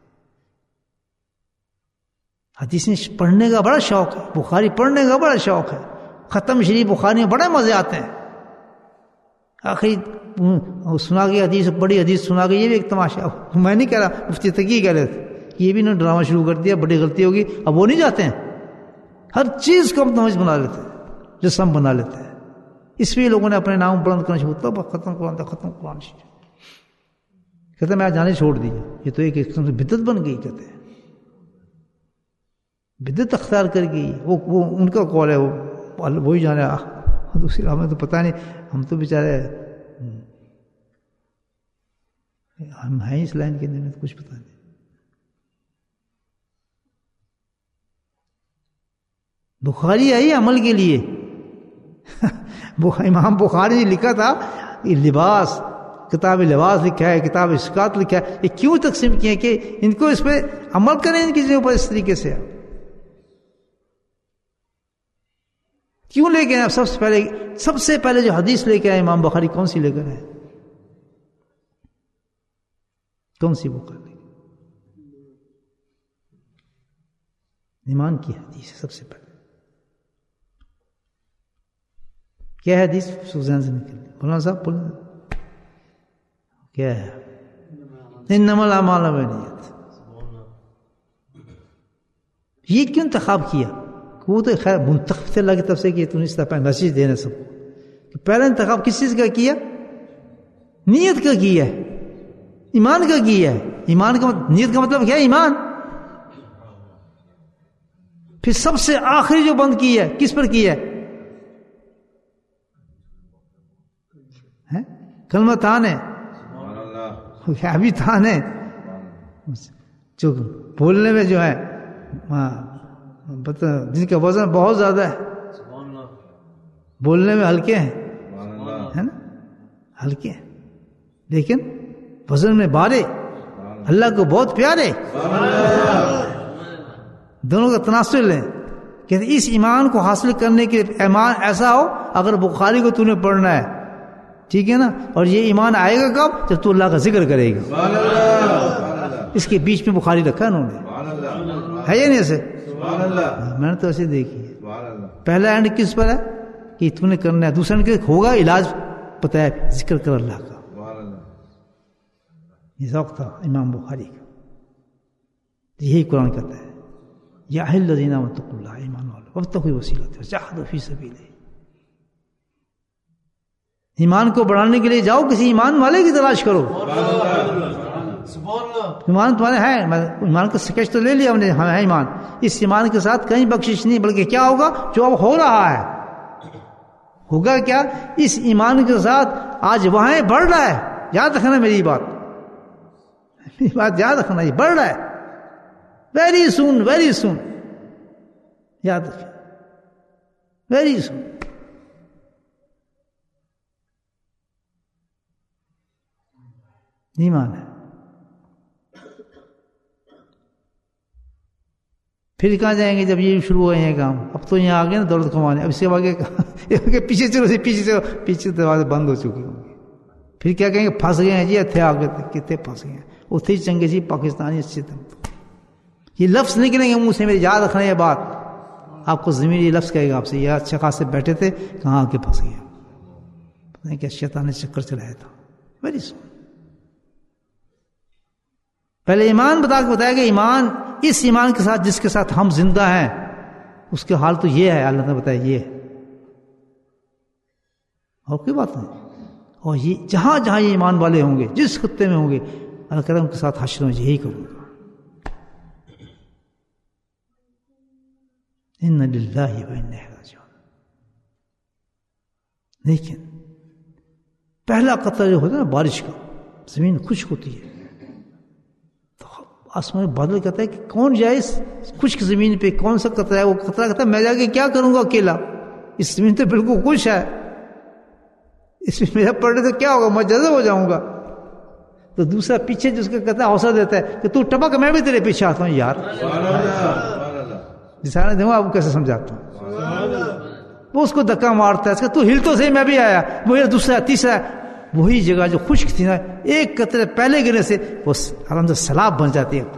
حدیثیں پڑھنے کا بڑا شوق ہے، بخاری پڑھنے کا بڑا شوق ہے. ختم شریف بخاری میں بڑے مزے آتے ہیں. آخری سنا گئی حدیث، بڑی حدیث سنا گئی، یہ بھی ایک تماشا. میں نہیں کہہ رہا، مفتی تقی کہہ رہے تھے یہ بھی انہوں نے ڈرامہ شروع کر دیا، بڑی غلطی ہوگی. اب وہ نہیں جاتے ہیں، ہر چیز کو ہم تمج بنا لیتے ہیں، جسم بنا لیتے ہیں. اس لیے لوگوں نے اپنے نام بلند کرنا شروع کیا، ختم قرآن تھا، ختم قرآن شریف. کہتے میں جانے چھوڑ دی، یہ تو ایک قسم سے بدعت بن گئی. کہتے ہیں بدعت اختیار کر گئی. وہ وہ ان کا قول ہے، وہ وہی جانے. دوسری ہمیں تو پتہ نہیں، ہم تو بیچارے ہم ہیں اس لائن کے اندر، کچھ پتہ نہیں. بخاری آئی عمل کے لیے. امام بخاری نے لکھا تھا یہ لباس، کتاب لباس لکھا ہے، کتاب اشکات لکھا ہے. یہ کیوں تقسیم کیے کہ ان کو اس پہ عمل کریں، ان کی چیزوں پر اس طریقے سے. کیوں لے کے آئے؟ سب سے پہلے سب سے پہلے جو حدیث لے کے آئے امام بخاری، کون سی لے کر آئے؟ کون سی بخاری؟ ایمان کی حدیث سب سے پہلے. کیا ہے حدیث؟ سوزان سے نکل مولانا صاحب بولیں کیا ہے؟ انما الاعمال بالنیات. یہ کیوں انتخاب کیا؟ وہ تو خیر منتخب تھے اللہ کی طرف سے کہ تم اس طرح میسج دینا سب کو. پہلا انتخاب کس چیز کا کیا؟ نیت کا کیا ہے. ایمان کا کی ہے. ایمان کا نیت کا مطلب کیا ہے؟ ایمان. پھر سب سے آخری جو بند کی ہے کس پر کی ہے؟ کلمہ تان ہے، ابھی تان ہے جو بولنے میں جو ہے جن کا وزن بہت زیادہ ہے، بولنے میں ہلکے ہیں ہے نا، ہلکے ہیں لیکن وزن میں بھاری، اللہ کو بہت پیارے. دونوں کا تناسل ہے کہ اس ایمان کو حاصل کرنے کے لیے ایمان ایسا ہو، اگر بخاری کو تو نے پڑھنا ہے ٹھیک ہے نا، اور یہ ایمان آئے گا کب؟ جب تو اللہ کا ذکر کرے گا. اس کے بیچ میں بخاری رکھا انہوں نے، ہے یا نہیں ایسے؟ میں نے تو ایسے دیکھی ہے. پہلا اینڈ کس پر ہے کہ تو نے کرنا ہے، دوسرا اینڈ ہوگا علاج پتہ ہے ذکر کر اللہ کا. یہ ذوق تھا امام بخاری کا. یہی قرآن کہتا ہے یا اہل الذین اتقوا اللہ، ایمان والو وابتغوا وسیلۃ وجاہدوا فی سبیلہ. ایمان کو بڑھانے کے لیے جاؤ، کسی ایمان والے کی تلاش کرو. ایمان تمہارے ہے، ایمان کا سکیچ تو لے لیا ہم نے، ہمیں ہے ایمان. اس ایمان کے ساتھ کہیں بخشش نہیں، بلکہ کیا ہوگا جو اب ہو رہا ہے. ہوگا کیا؟ اس ایمان کے ساتھ آج وہاں بڑھ رہا ہے. یاد رکھنا میری بات، میری بات یاد رکھنا، یہ بڑھ رہا ہے. ویری سون، ویری سون، یاد رکھیں، ویری سون. ایمان ہے. پھر کہاں جائیں گے جب یہ شروع ہو یہ کام؟ اب تو یہاں آ گئے نا دولت کمانے. اب اس کے آگے پیچھے چلو، پیچھے چلو، پیچھے دروازے بند ہو چکے ہوں گے. پھر کیا کہیں گے؟ پھنس گئے ہیں جی، اتنے آگے کتنے پھنس گئے ہیں. اتنے ہی چنگے جی پاکستانی اچھے تھے. یہ لفظ نکلیں گے منہ سے، میرے یاد رکھنا یہ بات. آپ کو زمین یہ لفظ کہے گا آپ سے، یہ اچھے خاصے بیٹھے تھے کہاں آ کے پھنس گئے. پتہ نہیں کیا شیطان نے چکر چلایا تھا. Very so. پہلے ایمان بتا کے بتایا کہ ایمان، اس ایمان کے ساتھ جس کے ساتھ ہم زندہ ہیں اس کے حال تو یہ ہے. اللہ نے بتایا یہ ہے، اور کوئی بات نہیں. اور یہ جہاں جہاں یہ ایمان والے ہوں گے، جس خطے میں ہوں گے، اللہ کرے ان کے ساتھ حشر میں یہی کروں گا. ان للہ و انا الیہ راجعون. لیکن پہلا قطرہ جو ہوتا ہے نا بارش کا، زمین خشک ہوتی ہے تو آسمان بادل کہتا ہے کہ کون جائے اس خشک زمین پہ، کون سا قطرہ ہے؟ وہ قطرہ کہتا ہے میں جا کے کیا کروں گا اکیلا، اس زمین تو بالکل خشک ہے، اس میں میرا پڑنے تو کیا ہوگا، میں جذب ہو جاؤں گا. تو دوسرا پیچھے جس کا کہتا ہے حوصلہ دیتا ہے کہ تو ٹپک، میں بھی تیرے پیچھے آتا ہوں یار. جسانے دوں آپ کو کیسے سمجھاتا ہوں. وہ اس کو دھکا مارتا ہے، اس کا تو ہل تو صحیح، میں بھی آیا. وہ دوسرا تیسرا، وہی جگہ جو خشک تھی نا، ایک قطرے پہلے گرنے سے وہ آرام سے سیلاب بن جاتی ہے.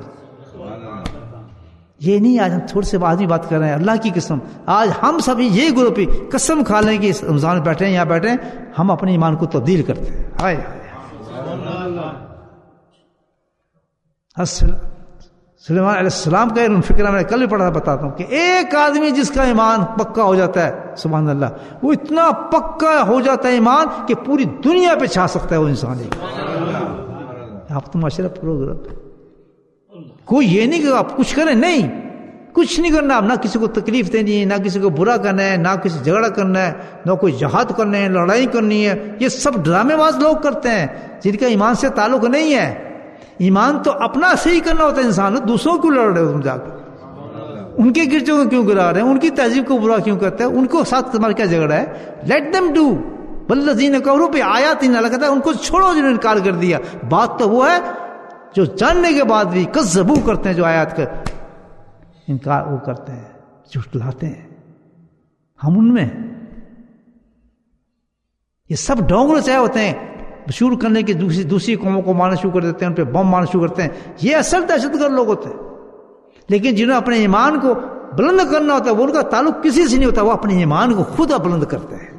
یہ نہیں آج ہم تھوڑے سے آدمی بات کر رہے ہیں، اللہ کی قسم آج ہم سب یہی گروپ ہی قسم کھا لیں کہ اس رمضان بیٹھے ہیں، یہاں بیٹھے ہیں، ہم اپنے ایمان کو تبدیل کرتے ہیں. ہائے سلیمان علیہ السلام کا علم فکر میں نے کل بھی پڑھا، بتاتا ہوں کہ ایک آدمی جس کا ایمان پکا ہو جاتا ہے، سبحان اللہ، وہ اتنا پکا ہو جاتا ہے ایمان کہ پوری دنیا پہ چھا سکتا ہے وہ انسان. آپ تو معاشرہ پروگرام، کوئی یہ نہیں کہ آپ کچھ کریں، نہیں کچھ نہیں کرنا. آپ نہ کسی کو تکلیف دینی ہے، نہ کسی کو برا کرنا ہے، نہ کسی جھگڑا کرنا ہے، نہ کوئی جہاد کرنا ہے، لڑائی کرنی ہے. یہ سب ڈرامے باز لوگ کرتے ہیں جن کا ایمان سے تعلق نہیں ہے. ایمان تو اپنا صحیح کرنا ہوتا ہے انسان. دوسروں کو لڑ رہے ہو تم جا کے، ان کے گرجوں کو کیوں گرا رہے ہیں، ان کی تہذیب کو برا کیوں کرتے ہیں، ان کو ساتھ تمہارا کیا جھگڑا ہے؟ لیٹ دم ڈو والذین کفروا بآیاتنا، اللہ کہتا ہے ان کو چھوڑو جنہوں نے انکار کر دیا. بات تو وہ ہے جو جاننے کے بعد بھی کذبوا کرتے ہیں، جو آیات کا انکار وہ کرتے ہیں، جھٹلاتے ہیں. ہم ان میں یہ سب ڈونگرے چاہے ہوتے ہیں شروع کرنے کی، دوسری دوسری قوموں کو مارنا شروع کر دیتے ہیں، ان پہ بم مارنا شروع کرتے ہیں. یہ اصل دہشت گرد لوگ ہوتے ہیں. لیکن جنہوں نے اپنے ایمان کو بلند کرنا ہوتا ہے، وہ ان کا تعلق کسی سے نہیں ہوتا، وہ اپنے ایمان کو خود بلند کرتے ہیں.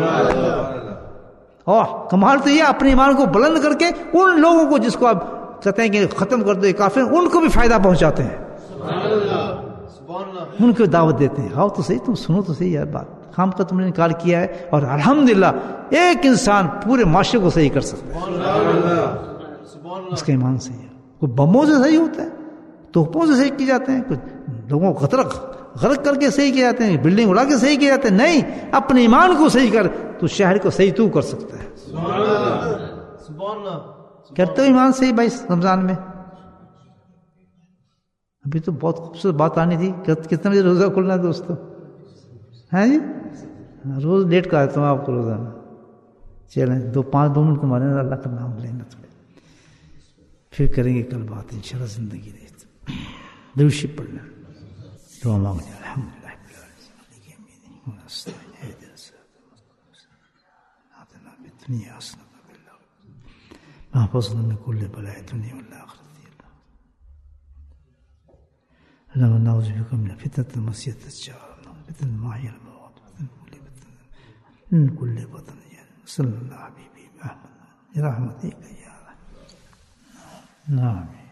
اور کمال تو یہ اپنے ایمان کو بلند کر کے ان لوگوں کو جس کو آپ کہتے ہیں کہ ختم کر دو یہ کافر، ان کو بھی فائدہ پہنچاتے ہیں، ان کو دعوت دیتے ہیں. آؤ تو صحیح، تم سنو تو صحیح یار بات، خام کا تم نے انکار کیا ہے، اور الحمدللہ ایک انسان پورے معاشرے کو صحیح کر سکتا ہے. اس کا ایمان صحیح ہے. کوئی بموں سے صحیح ہوتا ہے, توپوں سے صحیح کیے جاتے ہیں, کچھ لوگوں کو غرق غرق کر کے صحیح کیے جاتے ہیں, بلڈنگ اڑا کے صحیح کیے جاتے ہیں. نہیں, اپنے ایمان کو صحیح کر تو شہر کو صحیح تو کر سکتا ہے. کرتے ہو ایمان صحیح بھائی رمضان میں؟ ابھی تو بہت خوبصورت بات آنی تھی. کتنے بجے روزہ کھلنا ہے دوستو؟ ہے جی, روز لیٹ کا آتا ہوں آپ کو روزہ میں. چلیں دو پانچ دو منٹ تمہارے اللہ کا نام لینا, تھوڑے پھر کریں گے کل بات انشاءاللہ زندگی رہے. دوشی پڑھنا, دعا مانگنے. الحمدللہ محفظنا من كل بلاء الدنيا والآخرة. اللهم نعوذ بك من فتنة المسيح الدجال, فتنة المحيا والممات, من كل بطن. صلى الله حبيبي محمد برحمتك يا رب. نعم.